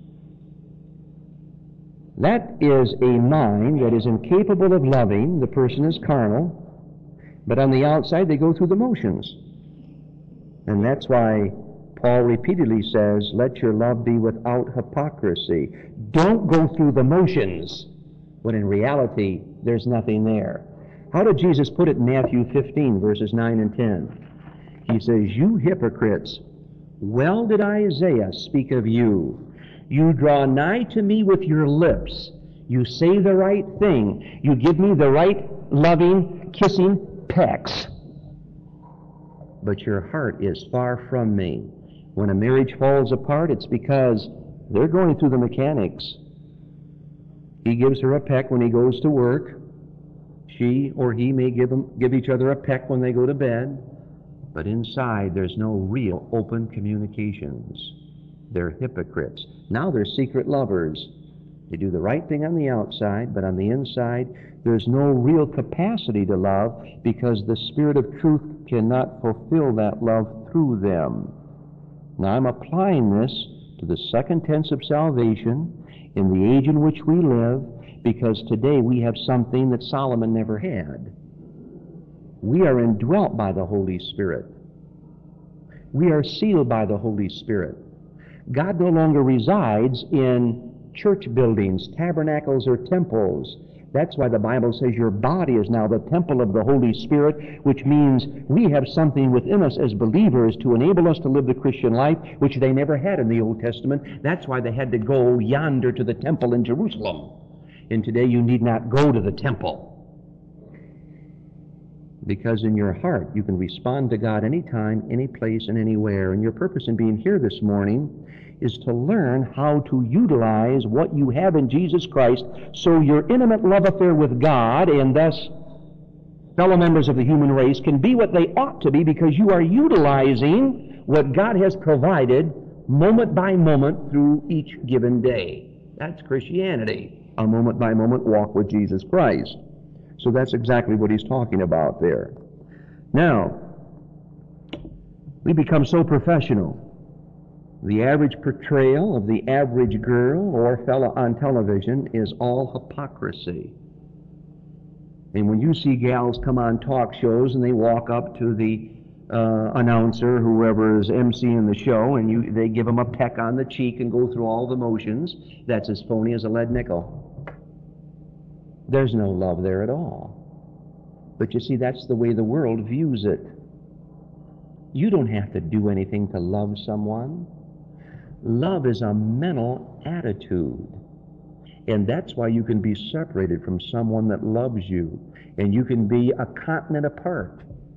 That is a mind that is incapable of loving. The person is carnal, but on the outside they go through the motions. And that's why Paul repeatedly says, let your love be without hypocrisy. Don't go through the motions, when in reality there's nothing there. How did Jesus put it in Matthew fifteen, verses nine and ten? He says, you hypocrites, well did Isaiah speak of you. You draw nigh to me with your lips. You say the right thing. You give me the right loving, kissing pecks. But your heart is far from me. When a marriage falls apart, it's because they're going through the mechanics. He gives her a peck when he goes to work. She or he may give, them, give each other a peck when they go to bed. But inside, there's no real open communications. They're hypocrites. Now they're secret lovers. They do the right thing on the outside, but on the inside, there's no real capacity to love because the Spirit of truth cannot fulfill that love through them. Now I'm applying this to the second tense of salvation in the age in which we live, because today we have something that Solomon never had. We are indwelt by the Holy Spirit. We are sealed by the Holy Spirit. God no longer resides in church buildings, tabernacles, or temples. That's why the Bible says your body is now the temple of the Holy Spirit, which means we have something within us as believers to enable us to live the Christian life, which they never had in the Old Testament. That's why they had to go yonder to the temple in Jerusalem. And today you need not go to the temple. Because in your heart you can respond to God anytime, any place, and anywhere. And your purpose in being here this morning is to learn how to utilize what you have in Jesus Christ so your intimate love affair with God and thus fellow members of the human race can be what they ought to be, because you are utilizing what God has provided moment by moment through each given day. That's Christianity, a moment by moment walk with Jesus Christ. So that's exactly what he's talking about there. Now, we become so professional. The average portrayal of the average girl or fellow on television is all hypocrisy. And when you see gals come on talk shows and they walk up to the uh, announcer, whoever is emceeing the show, and you, they give them a peck on the cheek and go through all the motions, that's as phony as a lead nickel. There's no love there at all. But you see, that's the way the world views it. You don't have to do anything to love someone. Love is a mental attitude. And that's why you can be separated from someone that loves you. And you can be a continent apart.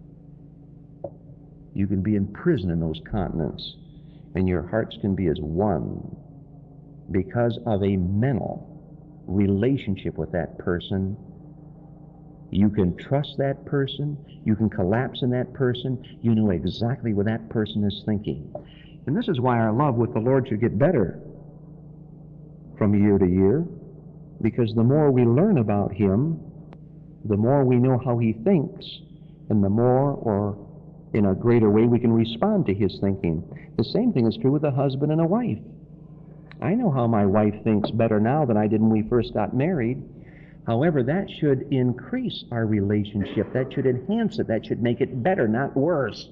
You can be in prison in those continents. And your hearts can be as one because of a mental relationship with that person. You can trust that person. You can collapse in that person. You know exactly what that person is thinking. And this is why our love with the Lord should get better from year to year. Because the more we learn about Him, the more we know how He thinks, and the more, or in a greater way, we can respond to His thinking. The same thing is true with a husband and a wife. I know how my wife thinks better now than I did when we first got married. However, that should increase our relationship. That should enhance it. That should make it better, not worse.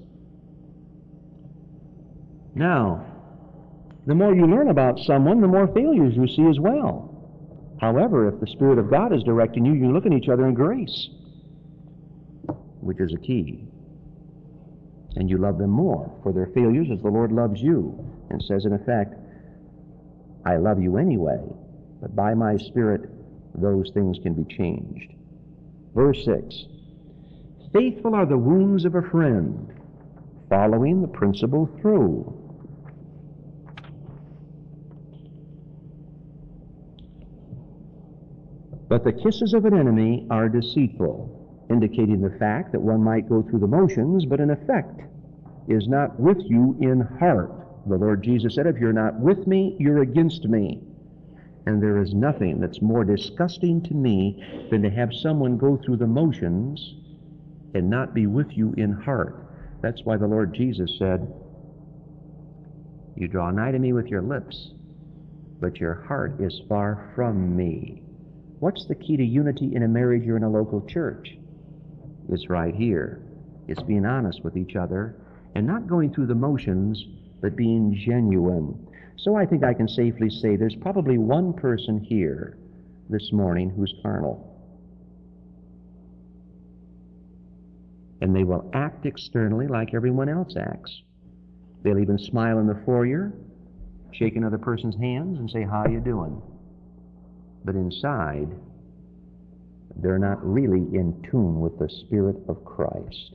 Now, the more you learn about someone, the more failures you see as well. However, if the Spirit of God is directing you, you look at each other in grace, which is a key. And you love them more for their failures as the Lord loves you, and says, in effect, I love you anyway, but by my Spirit, those things can be changed. Verse six, faithful are the wounds of a friend, following the principle through. But the kisses of an enemy are deceitful, indicating the fact that one might go through the motions, but in effect is not with you in heart. The Lord Jesus said, if you're not with me, you're against me. And there is nothing that's more disgusting to me than to have someone go through the motions and not be with you in heart. That's why the Lord Jesus said, you draw nigh to me with your lips, but your heart is far from me. What's the key to unity in a marriage or in a local church? It's right here. It's being honest with each other and not going through the motions, but being genuine. So I think I can safely say there's probably one person here this morning who's carnal. And they will act externally like everyone else acts. They'll even smile in the foyer, shake another person's hands and say, how you doing? But inside, they're not really in tune with the Spirit of Christ.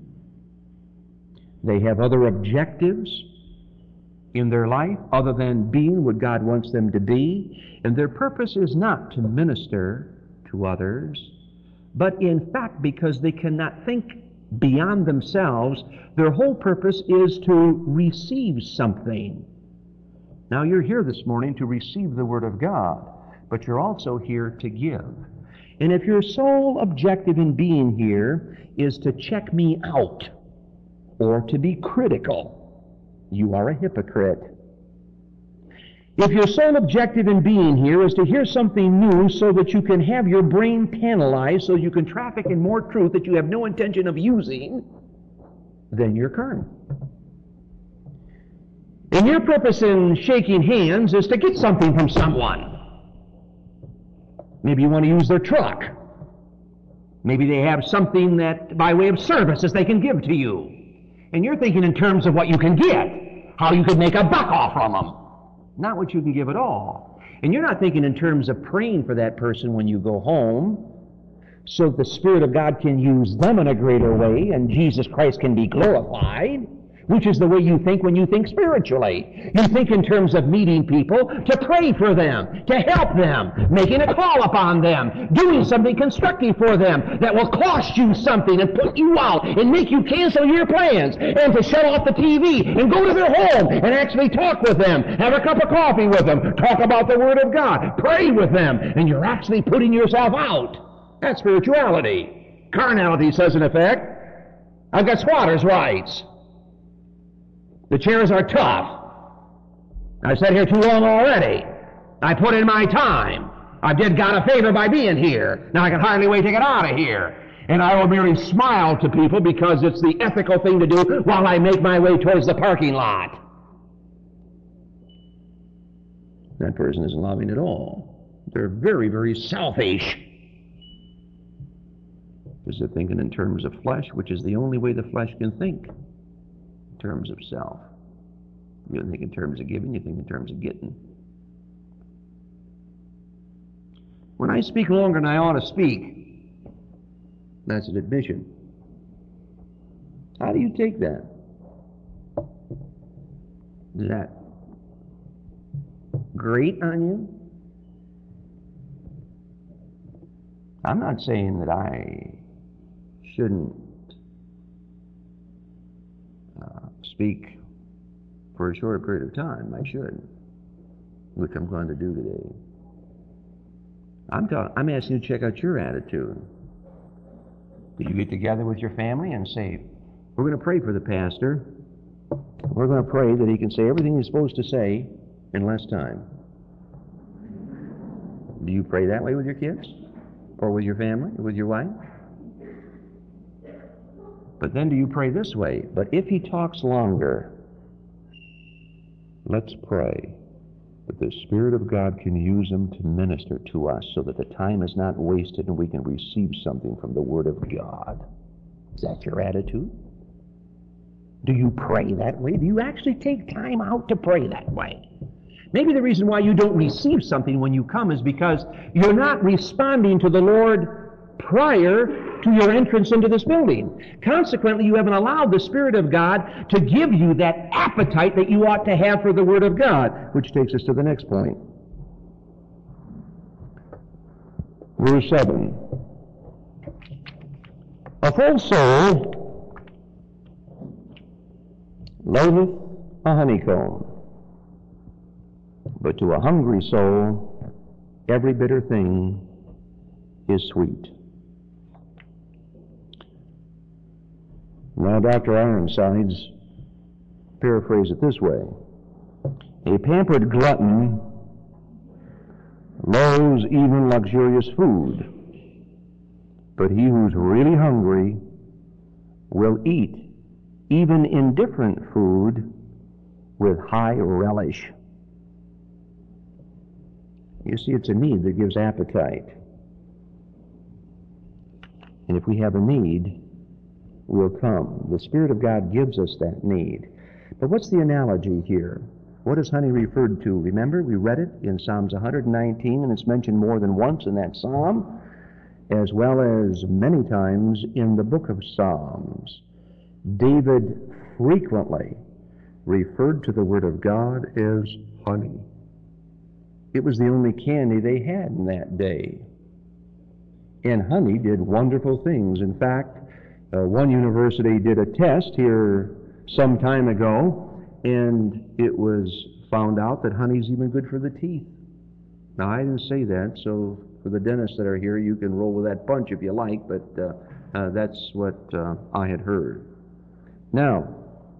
They have other objectives in their life other than being what God wants them to be, and their purpose is not to minister to others, but in fact, because they cannot think beyond themselves, their whole purpose is to receive something. Now, you're here this morning to receive the Word of God, but you're also here to give. And if your sole objective in being here is to check me out or to be critical, you are a hypocrite. If your sole objective in being here is to hear something new so that you can have your brain panelized so you can traffic in more truth that you have no intention of using, then you're carnal. And your purpose in shaking hands is to get something from someone. Maybe you want to use their truck. Maybe they have something that, by way of services, they can give to you. And you're thinking in terms of what you can get, how you could make a buck off from them, not what you can give at all. And you're not thinking in terms of praying for that person when you go home, so that the Spirit of God can use them in a greater way, and Jesus Christ can be glorified, which is the way you think when you think spiritually. You think in terms of meeting people to pray for them, to help them, making a call upon them, doing something constructive for them that will cost you something and put you out and make you cancel your plans, and to shut off the T V and go to their home and actually talk with them, have a cup of coffee with them, talk about the Word of God, pray with them, and you're actually putting yourself out. That's spirituality. Carnality says, in effect, I've got squatters' rights. The chairs are tough. I've sat here too long already. I put in my time. I did God a favor by being here. Now I can hardly wait to get out of here. And I will merely smile to people because it's the ethical thing to do while I make my way towards the parking lot. That person isn't loving at all. They're very, very selfish. Because they're thinking in terms of flesh, which is the only way the flesh can think. In terms of self. You don't think in terms of giving, you think in terms of getting. When I speak longer than I ought to speak, that's an admission. How do you take that? Is that grate on you? I'm not saying that I shouldn't uh, speak for a short period of time. I should, which I'm going to do today. I'm, ta- I'm asking you to check out your attitude. Do you get together with your family and say, we're going to pray for the pastor. We're going to pray that he can say everything he's supposed to say in less time. Do you pray that way with your kids? Or with your family? Or with your wife? But then do you pray this way? But if he talks longer, let's pray that the Spirit of God can use him to minister to us so that the time is not wasted and we can receive something from the Word of God. Is that your attitude? Do you pray that way? Do you actually take time out to pray that way? Maybe the reason why you don't receive something when you come is because you're not responding to the Lord prior to your entrance into this building. Consequently, you haven't allowed the Spirit of God to give you that appetite that you ought to have for the Word of God, which takes us to the next point. Verse seven. A full soul loatheth a honeycomb, but to a hungry soul every bitter thing is sweet. Now, Doctor Ironsides paraphrase it this way. A pampered glutton loathes even luxurious food, but he who's really hungry will eat even indifferent food with high relish. You see, it's a need that gives appetite. And if we have a need, we'll come. The Spirit of God gives us that need. But what's the analogy here? What is honey referred to? Remember, we read it in Psalms one nineteen, and it's mentioned more than once in that psalm, as well as many times in the book of Psalms. David frequently referred to the Word of God as honey. It was the only candy they had in that day. And honey did wonderful things. In fact, uh, one university did a test here some time ago, and it was found out that honey's even good for the teeth. Now, I didn't say that, so for the dentists that are here, you can roll with that punch if you like, but uh, uh, that's what uh, I had heard. Now,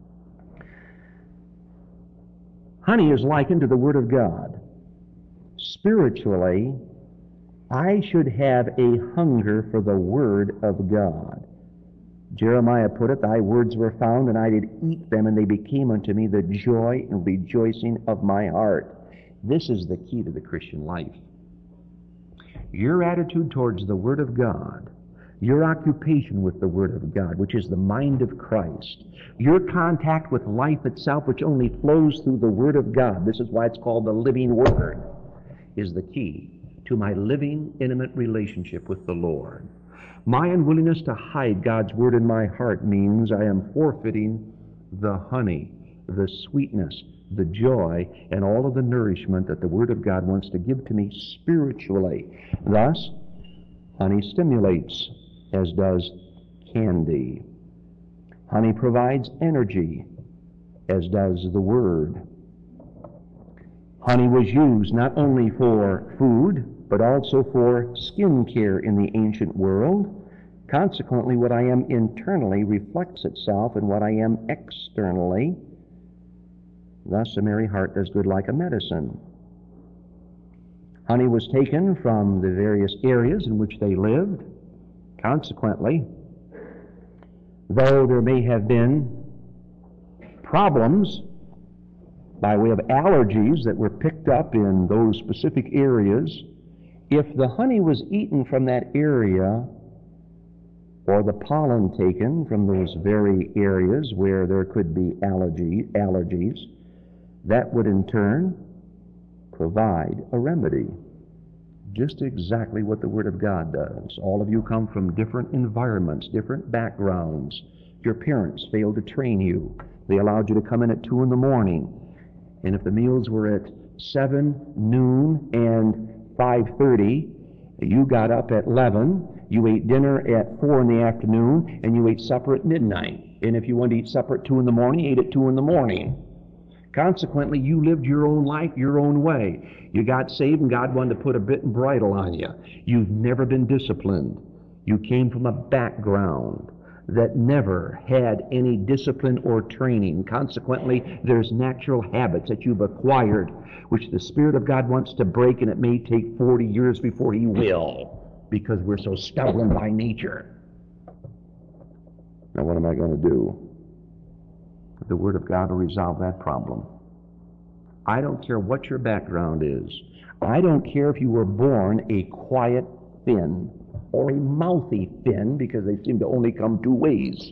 honey is likened to the Word of God. Spiritually, I should have a hunger for the Word of God. Jeremiah put it, thy words were found, and I did eat them, and they became unto me the joy and rejoicing of my heart. This is the key to the Christian life. Your attitude towards the Word of God, your occupation with the Word of God, which is the mind of Christ, your contact with life itself, which only flows through the Word of God, this is why it's called the living Word, is the key to my living, intimate relationship with the Lord. My unwillingness to hide God's Word in my heart means I am forfeiting the honey, the sweetness, the joy, and all of the nourishment that the Word of God wants to give to me spiritually. Thus, honey stimulates, as does candy. Honey provides energy, as does the Word. Honey was used not only for food, but also for skin care in the ancient world. Consequently, what I am internally reflects itself in what I am externally. Thus, a merry heart does good like a medicine. Honey was taken from the various areas in which they lived. Consequently, though there may have been problems by way of allergies that were picked up in those specific areas, if the honey was eaten from that area, or the pollen taken from those very areas where there could be allergy, allergies, that would in turn provide a remedy. Just exactly what the Word of God does. All of you come from different environments, different backgrounds. Your parents failed to train you. They allowed you to come in at two in the morning. And if the meals were at seven, noon, and five thirty, you got up at eleven, you ate dinner at four in the afternoon, and you ate supper at midnight. And if you wanted to eat supper at two in the morning, you ate at two in the morning. Consequently, you lived your own life your own way. You got saved and God wanted to put a bit and bridle on you. You've never been disciplined. You came from a background that never had any discipline or training. Consequently, there's natural habits that you've acquired, which the Spirit of God wants to break, and it may take forty years before He will, because we're so stubborn by nature. Now, what am I going to do? The Word of God will resolve that problem. I don't care what your background is. I don't care if you were born a quiet Finn or a mouthy Finn, because they seem to only come two ways.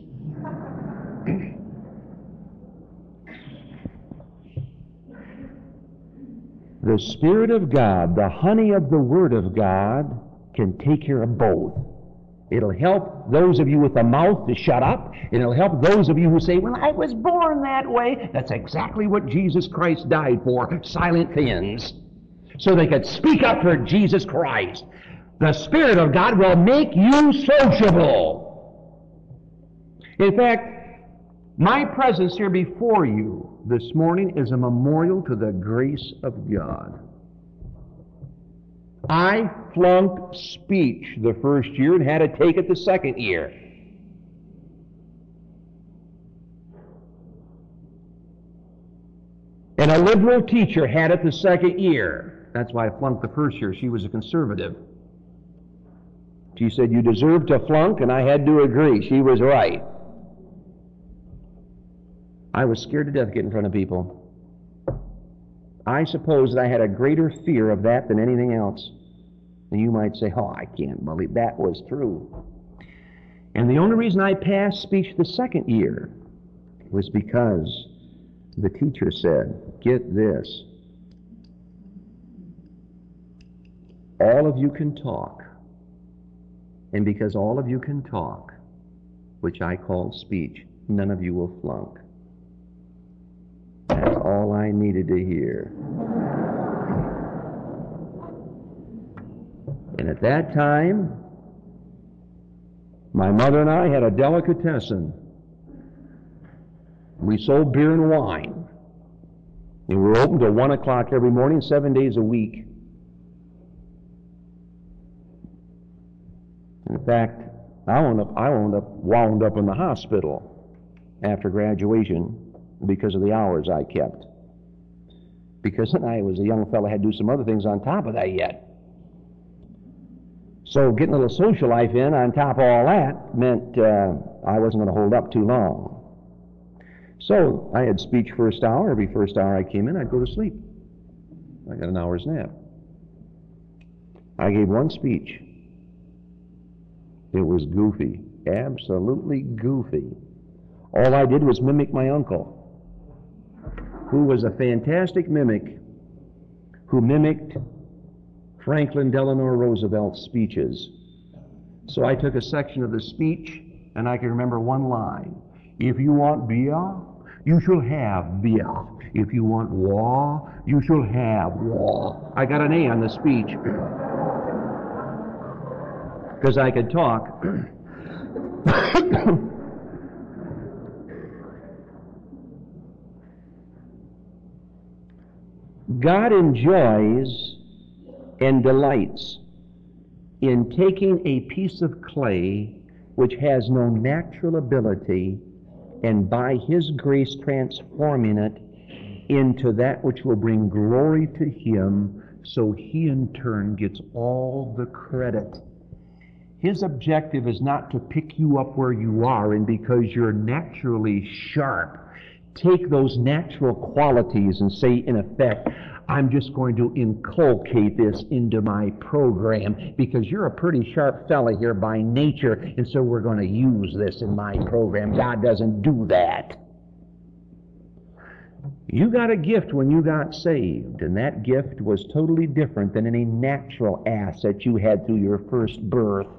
The Spirit of God, the honey of the Word of God, can take care of both. It'll help those of you with a mouth to shut up, and it'll help those of you who say, well, I was born that way. That's exactly what Jesus Christ died for, silent Finns, so they could speak up for Jesus Christ. The Spirit of God will make you sociable. In fact, my presence here before you this morning is a memorial to the grace of God. I flunked speech the first year and had to take it the second year. And a liberal teacher had it the second year. That's why I flunked the first year. She was a conservative. She said, you deserve to flunk, and I had to agree. She was right. I was scared to death to get in front of people. I suppose that I had a greater fear of that than anything else. And you might say, oh, I can't believe that was true. And the only reason I passed speech the second year was because the teacher said, get this, all of you can talk. And because all of you can talk, which I call speech, none of you will flunk. That's all I needed to hear. And at that time, my mother and I had a delicatessen. We sold beer and wine. And we were open till one o'clock every morning, seven days a week. In fact, I wound up, I wound up, wound up in the hospital after graduation because of the hours I kept. Because I was a young fellow, had to do some other things on top of that yet. So getting a little social life in on top of all that meant uh, I wasn't going to hold up too long. So I had speech first hour. Every first hour I came in, I'd go to sleep. I got an hour's nap. I gave one speech. It was goofy, absolutely goofy. All I did was mimic my uncle, who was a fantastic mimic, who mimicked Franklin Delano Roosevelt's speeches. So I took a section of the speech, and I can remember one line. If you want beer, you shall have beer. If you want war, you shall have war. I got an A on the speech because I could talk. God enjoys and delights in taking a piece of clay which has no natural ability and by His grace transforming it into that which will bring glory to Him so he in turn gets all the credit. His objective is not to pick you up where you are, and because you're naturally sharp, take those natural qualities and say, in effect, I'm just going to inculcate this into my program because you're a pretty sharp fella here by nature, and so we're going to use this in my program. God doesn't do that. You got a gift when you got saved, and that gift was totally different than any natural asset you had through your first birth.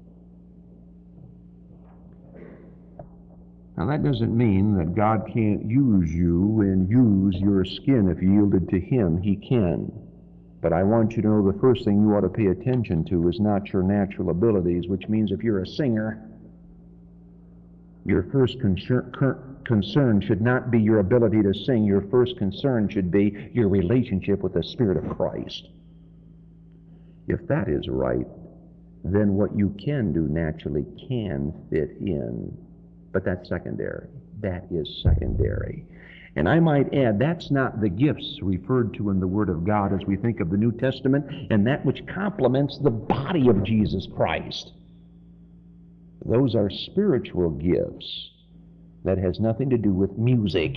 Now, that doesn't mean that God can't use you and use your skin if yielded to Him. He can. But I want you to know the first thing you ought to pay attention to is not your natural abilities, which means if you're a singer, your first concern, concern should not be your ability to sing. Your first concern should be your relationship with the Spirit of Christ. If that is right, then what you can do naturally can fit in. But that's secondary. That is secondary. And I might add, that's not the gifts referred to in the Word of God as we think of the New Testament and that which complements the body of Jesus Christ. Those are spiritual gifts that has nothing to do with music.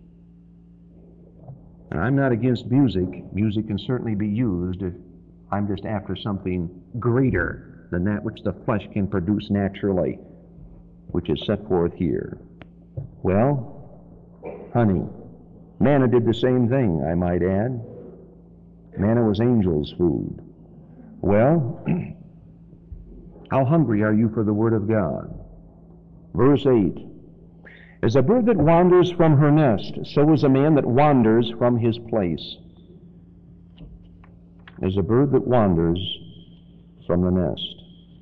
And I'm not against music. Music can certainly be used. I'm just after something greater than that which the flesh can produce naturally, which is set forth here. Well, honey, manna did the same thing, I might add. Manna was angels' food. Well, how hungry are you for the Word of God? Verse eight. As a bird that wanders from her nest, so is a man that wanders from his place. As a bird that wanders from the nest.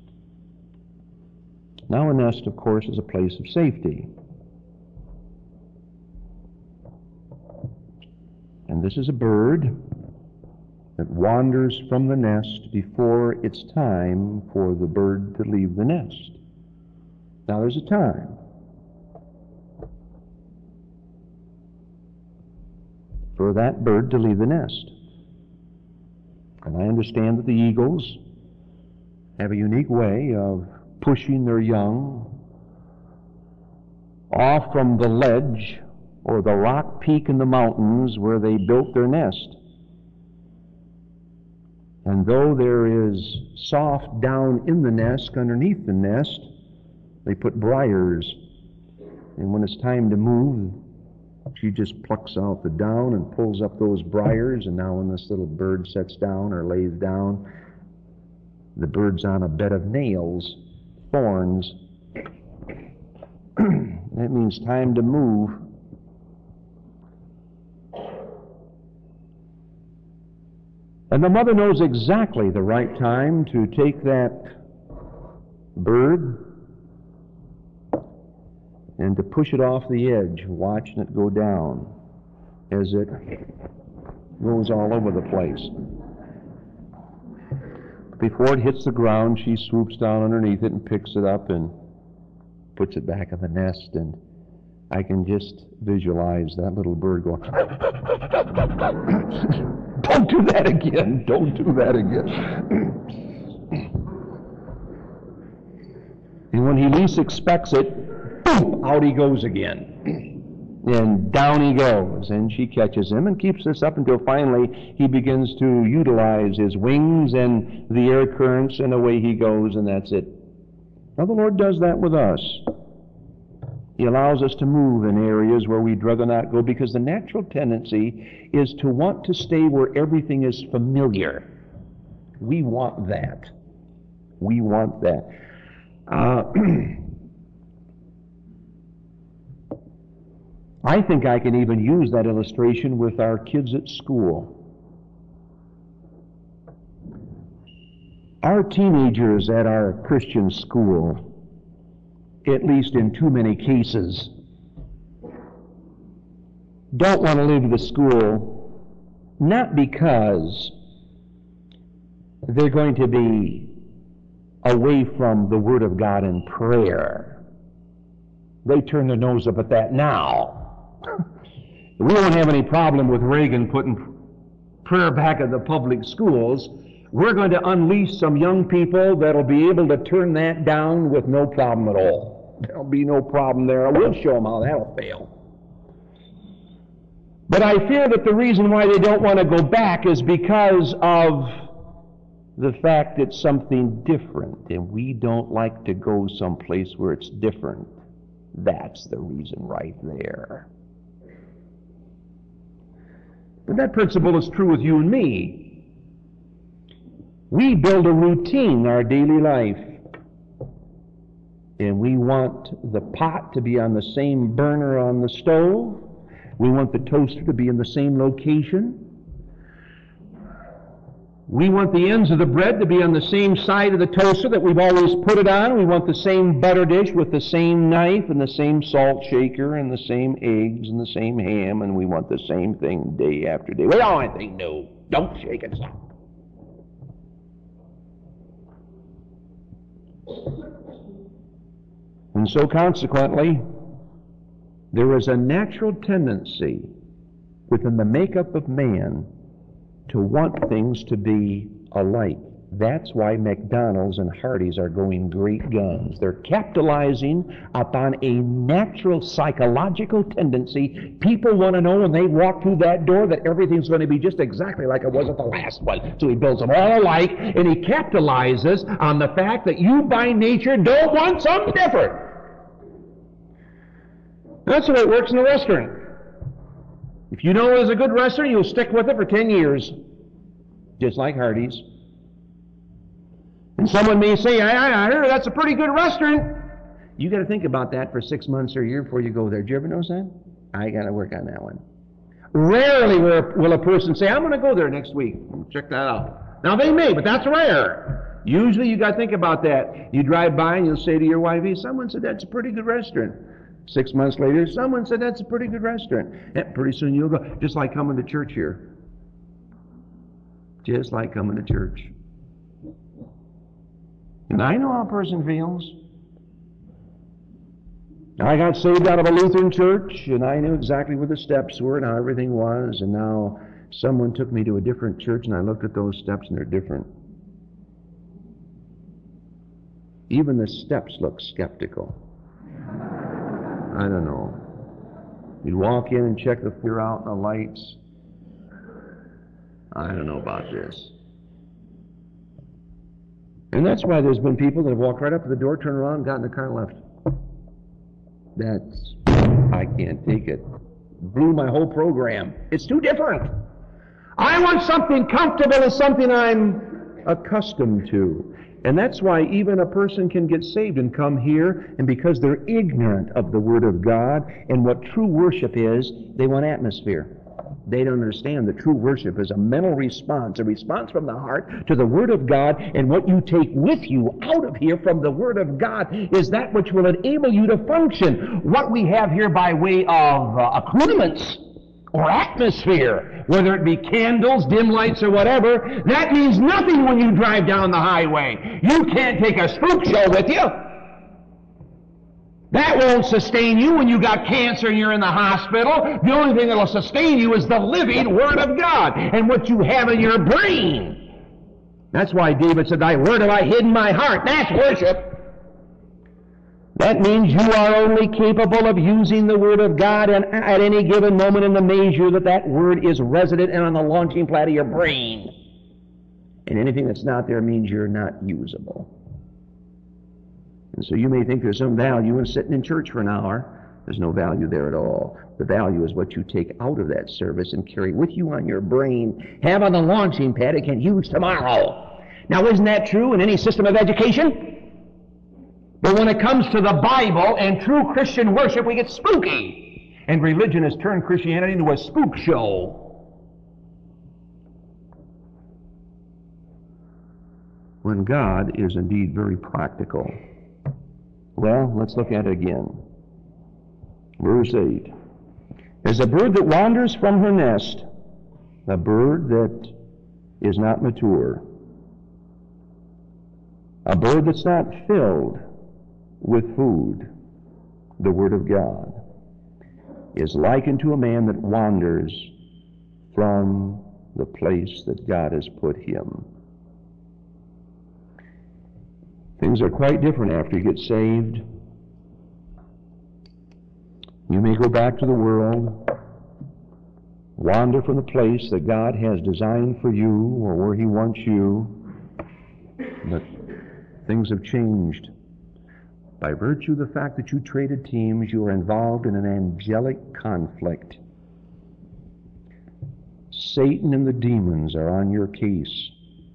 Now a nest, of course, is a place of safety. And this is a bird that wanders from the nest before it's time for the bird to leave the nest. Now there's a time. For that bird to leave the nest. And I understand that the eagles have a unique way of pushing their young off from the ledge or the rock peak in the mountains where they built their nest. And though there is soft down in the nest, underneath the nest, they put briars. And when it's time to move, she just plucks out the down and pulls up those briars, and now when this little bird sets down or lays down, the bird's on a bed of nails, thorns. That means time to move. And the mother knows exactly the right time to take that bird and to push it off the edge, watching it go down as it goes all over the place. Before it hits the ground, she swoops down underneath it and picks it up and puts it back in the nest, and I can just visualize that little bird going, don't do that again, don't do that again. And when he least expects it, boom, out he goes again. And down he goes, and she catches him and keeps this up until finally he begins to utilize his wings and the air currents, and away he goes, and that's it. Now the Lord does that with us. He allows us to move in areas where we'd rather not go, because the natural tendency is to want to stay where everything is familiar. We want that. We want that. Uh, I think I can even use that illustration with our kids at school. Our teenagers at our Christian school, at least in too many cases, don't want to leave the school, not because they're going to be away from the Word of God and prayer. They turn their nose up at that now. We won't have any problem with Reagan putting prayer back at the public schools, we're going to unleash some young people that'll be able to turn that down with no problem at all. There'll be no problem there. We'll show them how that'll fail. But I fear that the reason why they don't want to go back is because of the fact it's something different, and we don't like to go someplace where it's different. That's the reason right there. But that principle is true with you and me. We build a routine in our daily life, and we want the pot to be on the same burner on the stove. We want the toaster to be in the same location. We want the ends of the bread to be on the same side of the toaster that we've always put it on. We want the same butter dish with the same knife and the same salt shaker and the same eggs and the same ham, and we want the same thing day after day. Well, I think no. Don't shake it, stop. And so consequently, there is a natural tendency within the makeup of man to want things to be alike. That's why McDonald's and Hardee's are going great guns. They're capitalizing upon a natural psychological tendency. People want to know when they walk through that door that everything's going to be just exactly like it was at the last one. So he builds them all alike, and he capitalizes on the fact that you by nature don't want something different. That's the way it works in a restaurant. If you know there's a good restaurant, you'll stick with it for ten years. Just like Hardee's. And someone may say, I, I heard that's a pretty good restaurant. You got to think about that for six months or a year before you go there. Did you ever notice that? I got to work on that one. Rarely will a, will a person say, I'm going to go there next week. Check that out. Now they may, but that's rare. Usually you got to think about that. You drive by and you'll say to your wife, hey, someone said that's a pretty good restaurant. Six months later, someone said that's a pretty good restaurant. And pretty soon you'll go, just like coming to church here. Just like coming to church. And I know how a person feels. I got saved out of a Lutheran church, and I knew exactly where the steps were and how everything was, and now someone took me to a different church, and I looked at those steps, and they're different. Even the steps look skeptical. I don't know. You'd walk in and check the fear out and the lights. I don't know about this. And that's why there's been people that have walked right up to the door, turned around, got in the car and left. That's, I can't take it. Blew my whole program. It's too different. I want something comfortable and something I'm accustomed to. And that's why even a person can get saved and come here, and because they're ignorant of the Word of God and what true worship is, they want atmosphere. They don't understand that true worship is a mental response, a response from the heart to the Word of God, and what you take with you out of here from the Word of God is that which will enable you to function. What we have here by way of uh, accoutrements or atmosphere, whether it be candles, dim lights, or whatever, that means nothing when you drive down the highway. You can't take a spook show with you. That won't sustain you when you got cancer and you're in the hospital. The only thing that will sustain you is the living Word of God and what you have in your brain. That's why David said, thy word have I hid in my heart. That's worship. That means you are only capable of using the Word of God and at any given moment in the measure that that Word is resident and on the launching pad of your brain. And anything that's not there means you're not usable. And so you may think there's some value in sitting in church for an hour. There's no value there at all. The value is what you take out of that service and carry with you on your brain, have on the launching pad and can use tomorrow. Now, isn't that true in any system of education? But when it comes to the Bible and true Christian worship, we get spooky. And religion has turned Christianity into a spook show. When God is indeed very practical. Well, let's look at it again. Verse eight. As a bird that wanders from her nest, a bird that is not mature, a bird that's not filled with food, the Word of God, is likened to a man that wanders from the place that God has put him. Things are quite different after you get saved. You may go back to the world, wander from the place that God has designed for you or where he wants you, but things have changed. By virtue of the fact that you traded teams, you are involved in an angelic conflict. Satan and the demons are on your case.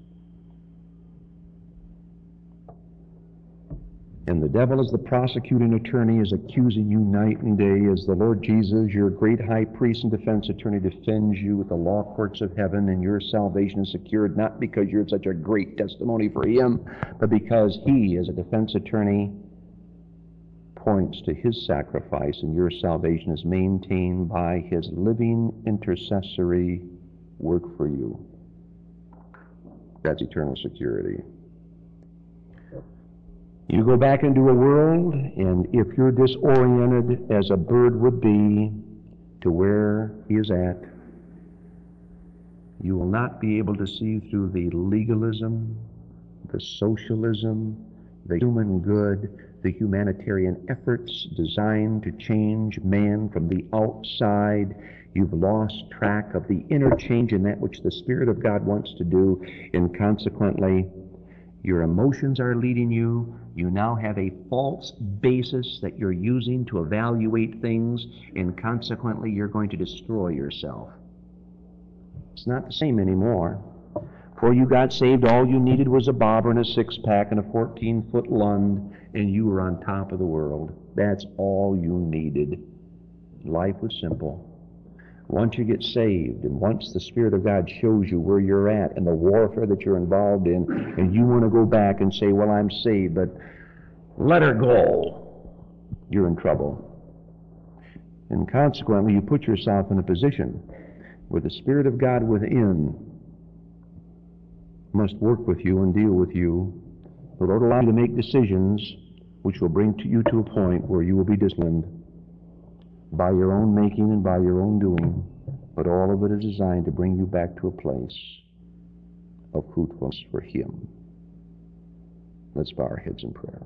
And the devil, as the prosecuting attorney, is accusing you night and day as the Lord Jesus, your great high priest and defense attorney, defends you with the law courts of heaven, and your salvation is secured not because you're such a great testimony for him, but because he, as a defense attorney, points to his sacrifice, and your salvation is maintained by his living intercessory work for you. That's eternal security. You go back into a world, and if you're disoriented as a bird would be to where he is at, you will not be able to see through the legalism, the socialism, the human good, the humanitarian efforts designed to change man from the outside. You've lost track of the interchange in that which the Spirit of God wants to do, and consequently, your emotions are leading you. You now have a false basis that you're using to evaluate things, and consequently, you're going to destroy yourself. It's not the same anymore. Before you got saved, all you needed was a bobber and a six-pack and a fourteen-foot Lund, and you were on top of the world. That's all you needed. Life was simple. Once you get saved, and once the Spirit of God shows you where you're at and the warfare that you're involved in, and you want to go back and say, well, I'm saved, but let her go, you're in trouble. And consequently, you put yourself in a position where the Spirit of God within must work with you and deal with you. The Lord allows you to make decisions which will bring to you to a point where you will be disciplined by your own making and by your own doing, but all of it is designed to bring you back to a place of fruitfulness for him. Let's bow our heads in prayer.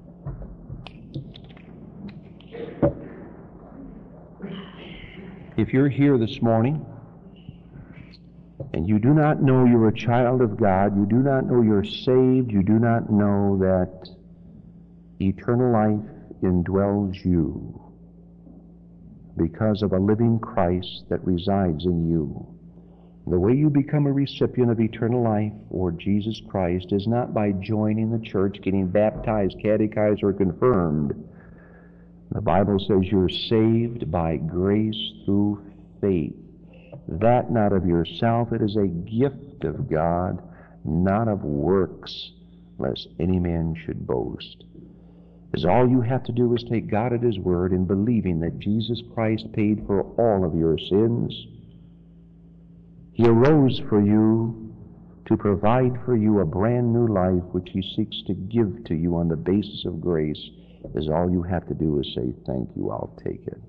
If you're here this morning and you do not know you're a child of God, you do not know you're saved, you do not know that eternal life indwells you because of a living Christ that resides in you. The way you become a recipient of eternal life or Jesus Christ is not by joining the church, getting baptized, catechized, or confirmed. The Bible says you're saved by grace through faith. That not of yourself, it is a gift of God, not of works, lest any man should boast. Is all you have to do is take God at his word in believing that Jesus Christ paid for all of your sins. He arose for you to provide for you a brand new life which he seeks to give to you on the basis of grace. Is all you have to do is say, thank you, I'll take it.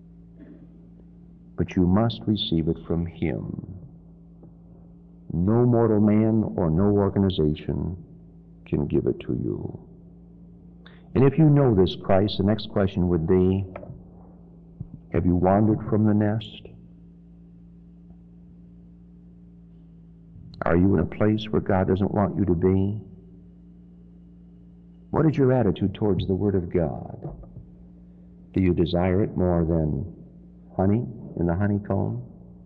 But you must receive it from him. No mortal man or no organization can give it to you. And if you know this Christ, the next question would be, have you wandered from the nest? Are you in a place where God doesn't want you to be? What is your attitude towards the Word of God? Do you desire it more than honey in the honeycomb?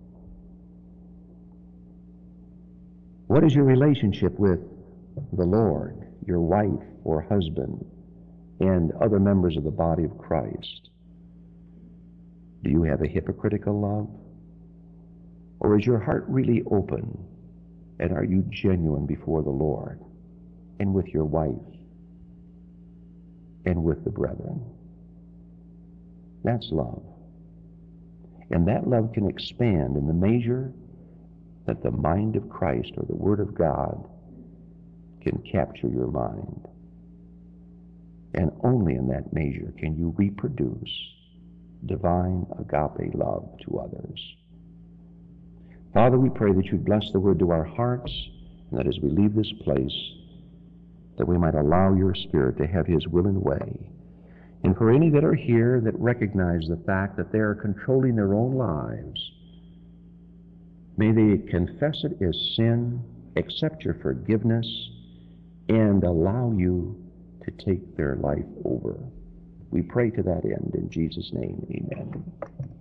What is your relationship with the Lord, your wife or husband, and other members of the body of Christ? Do you have a hypocritical love? Or is your heart really open, and are you genuine before the Lord and with your wife and with the brethren? That's love. And that love can expand in the measure that the mind of Christ or the Word of God can capture your mind. And only in that measure can you reproduce divine agape love to others. Father, we pray that you'd bless the word to our hearts, and that as we leave this place, that we might allow your Spirit to have his will and way. And for any that are here that recognize the fact that they are controlling their own lives, may they confess it as sin, accept your forgiveness, and allow you to take their life over. We pray to that end in Jesus' name. Amen.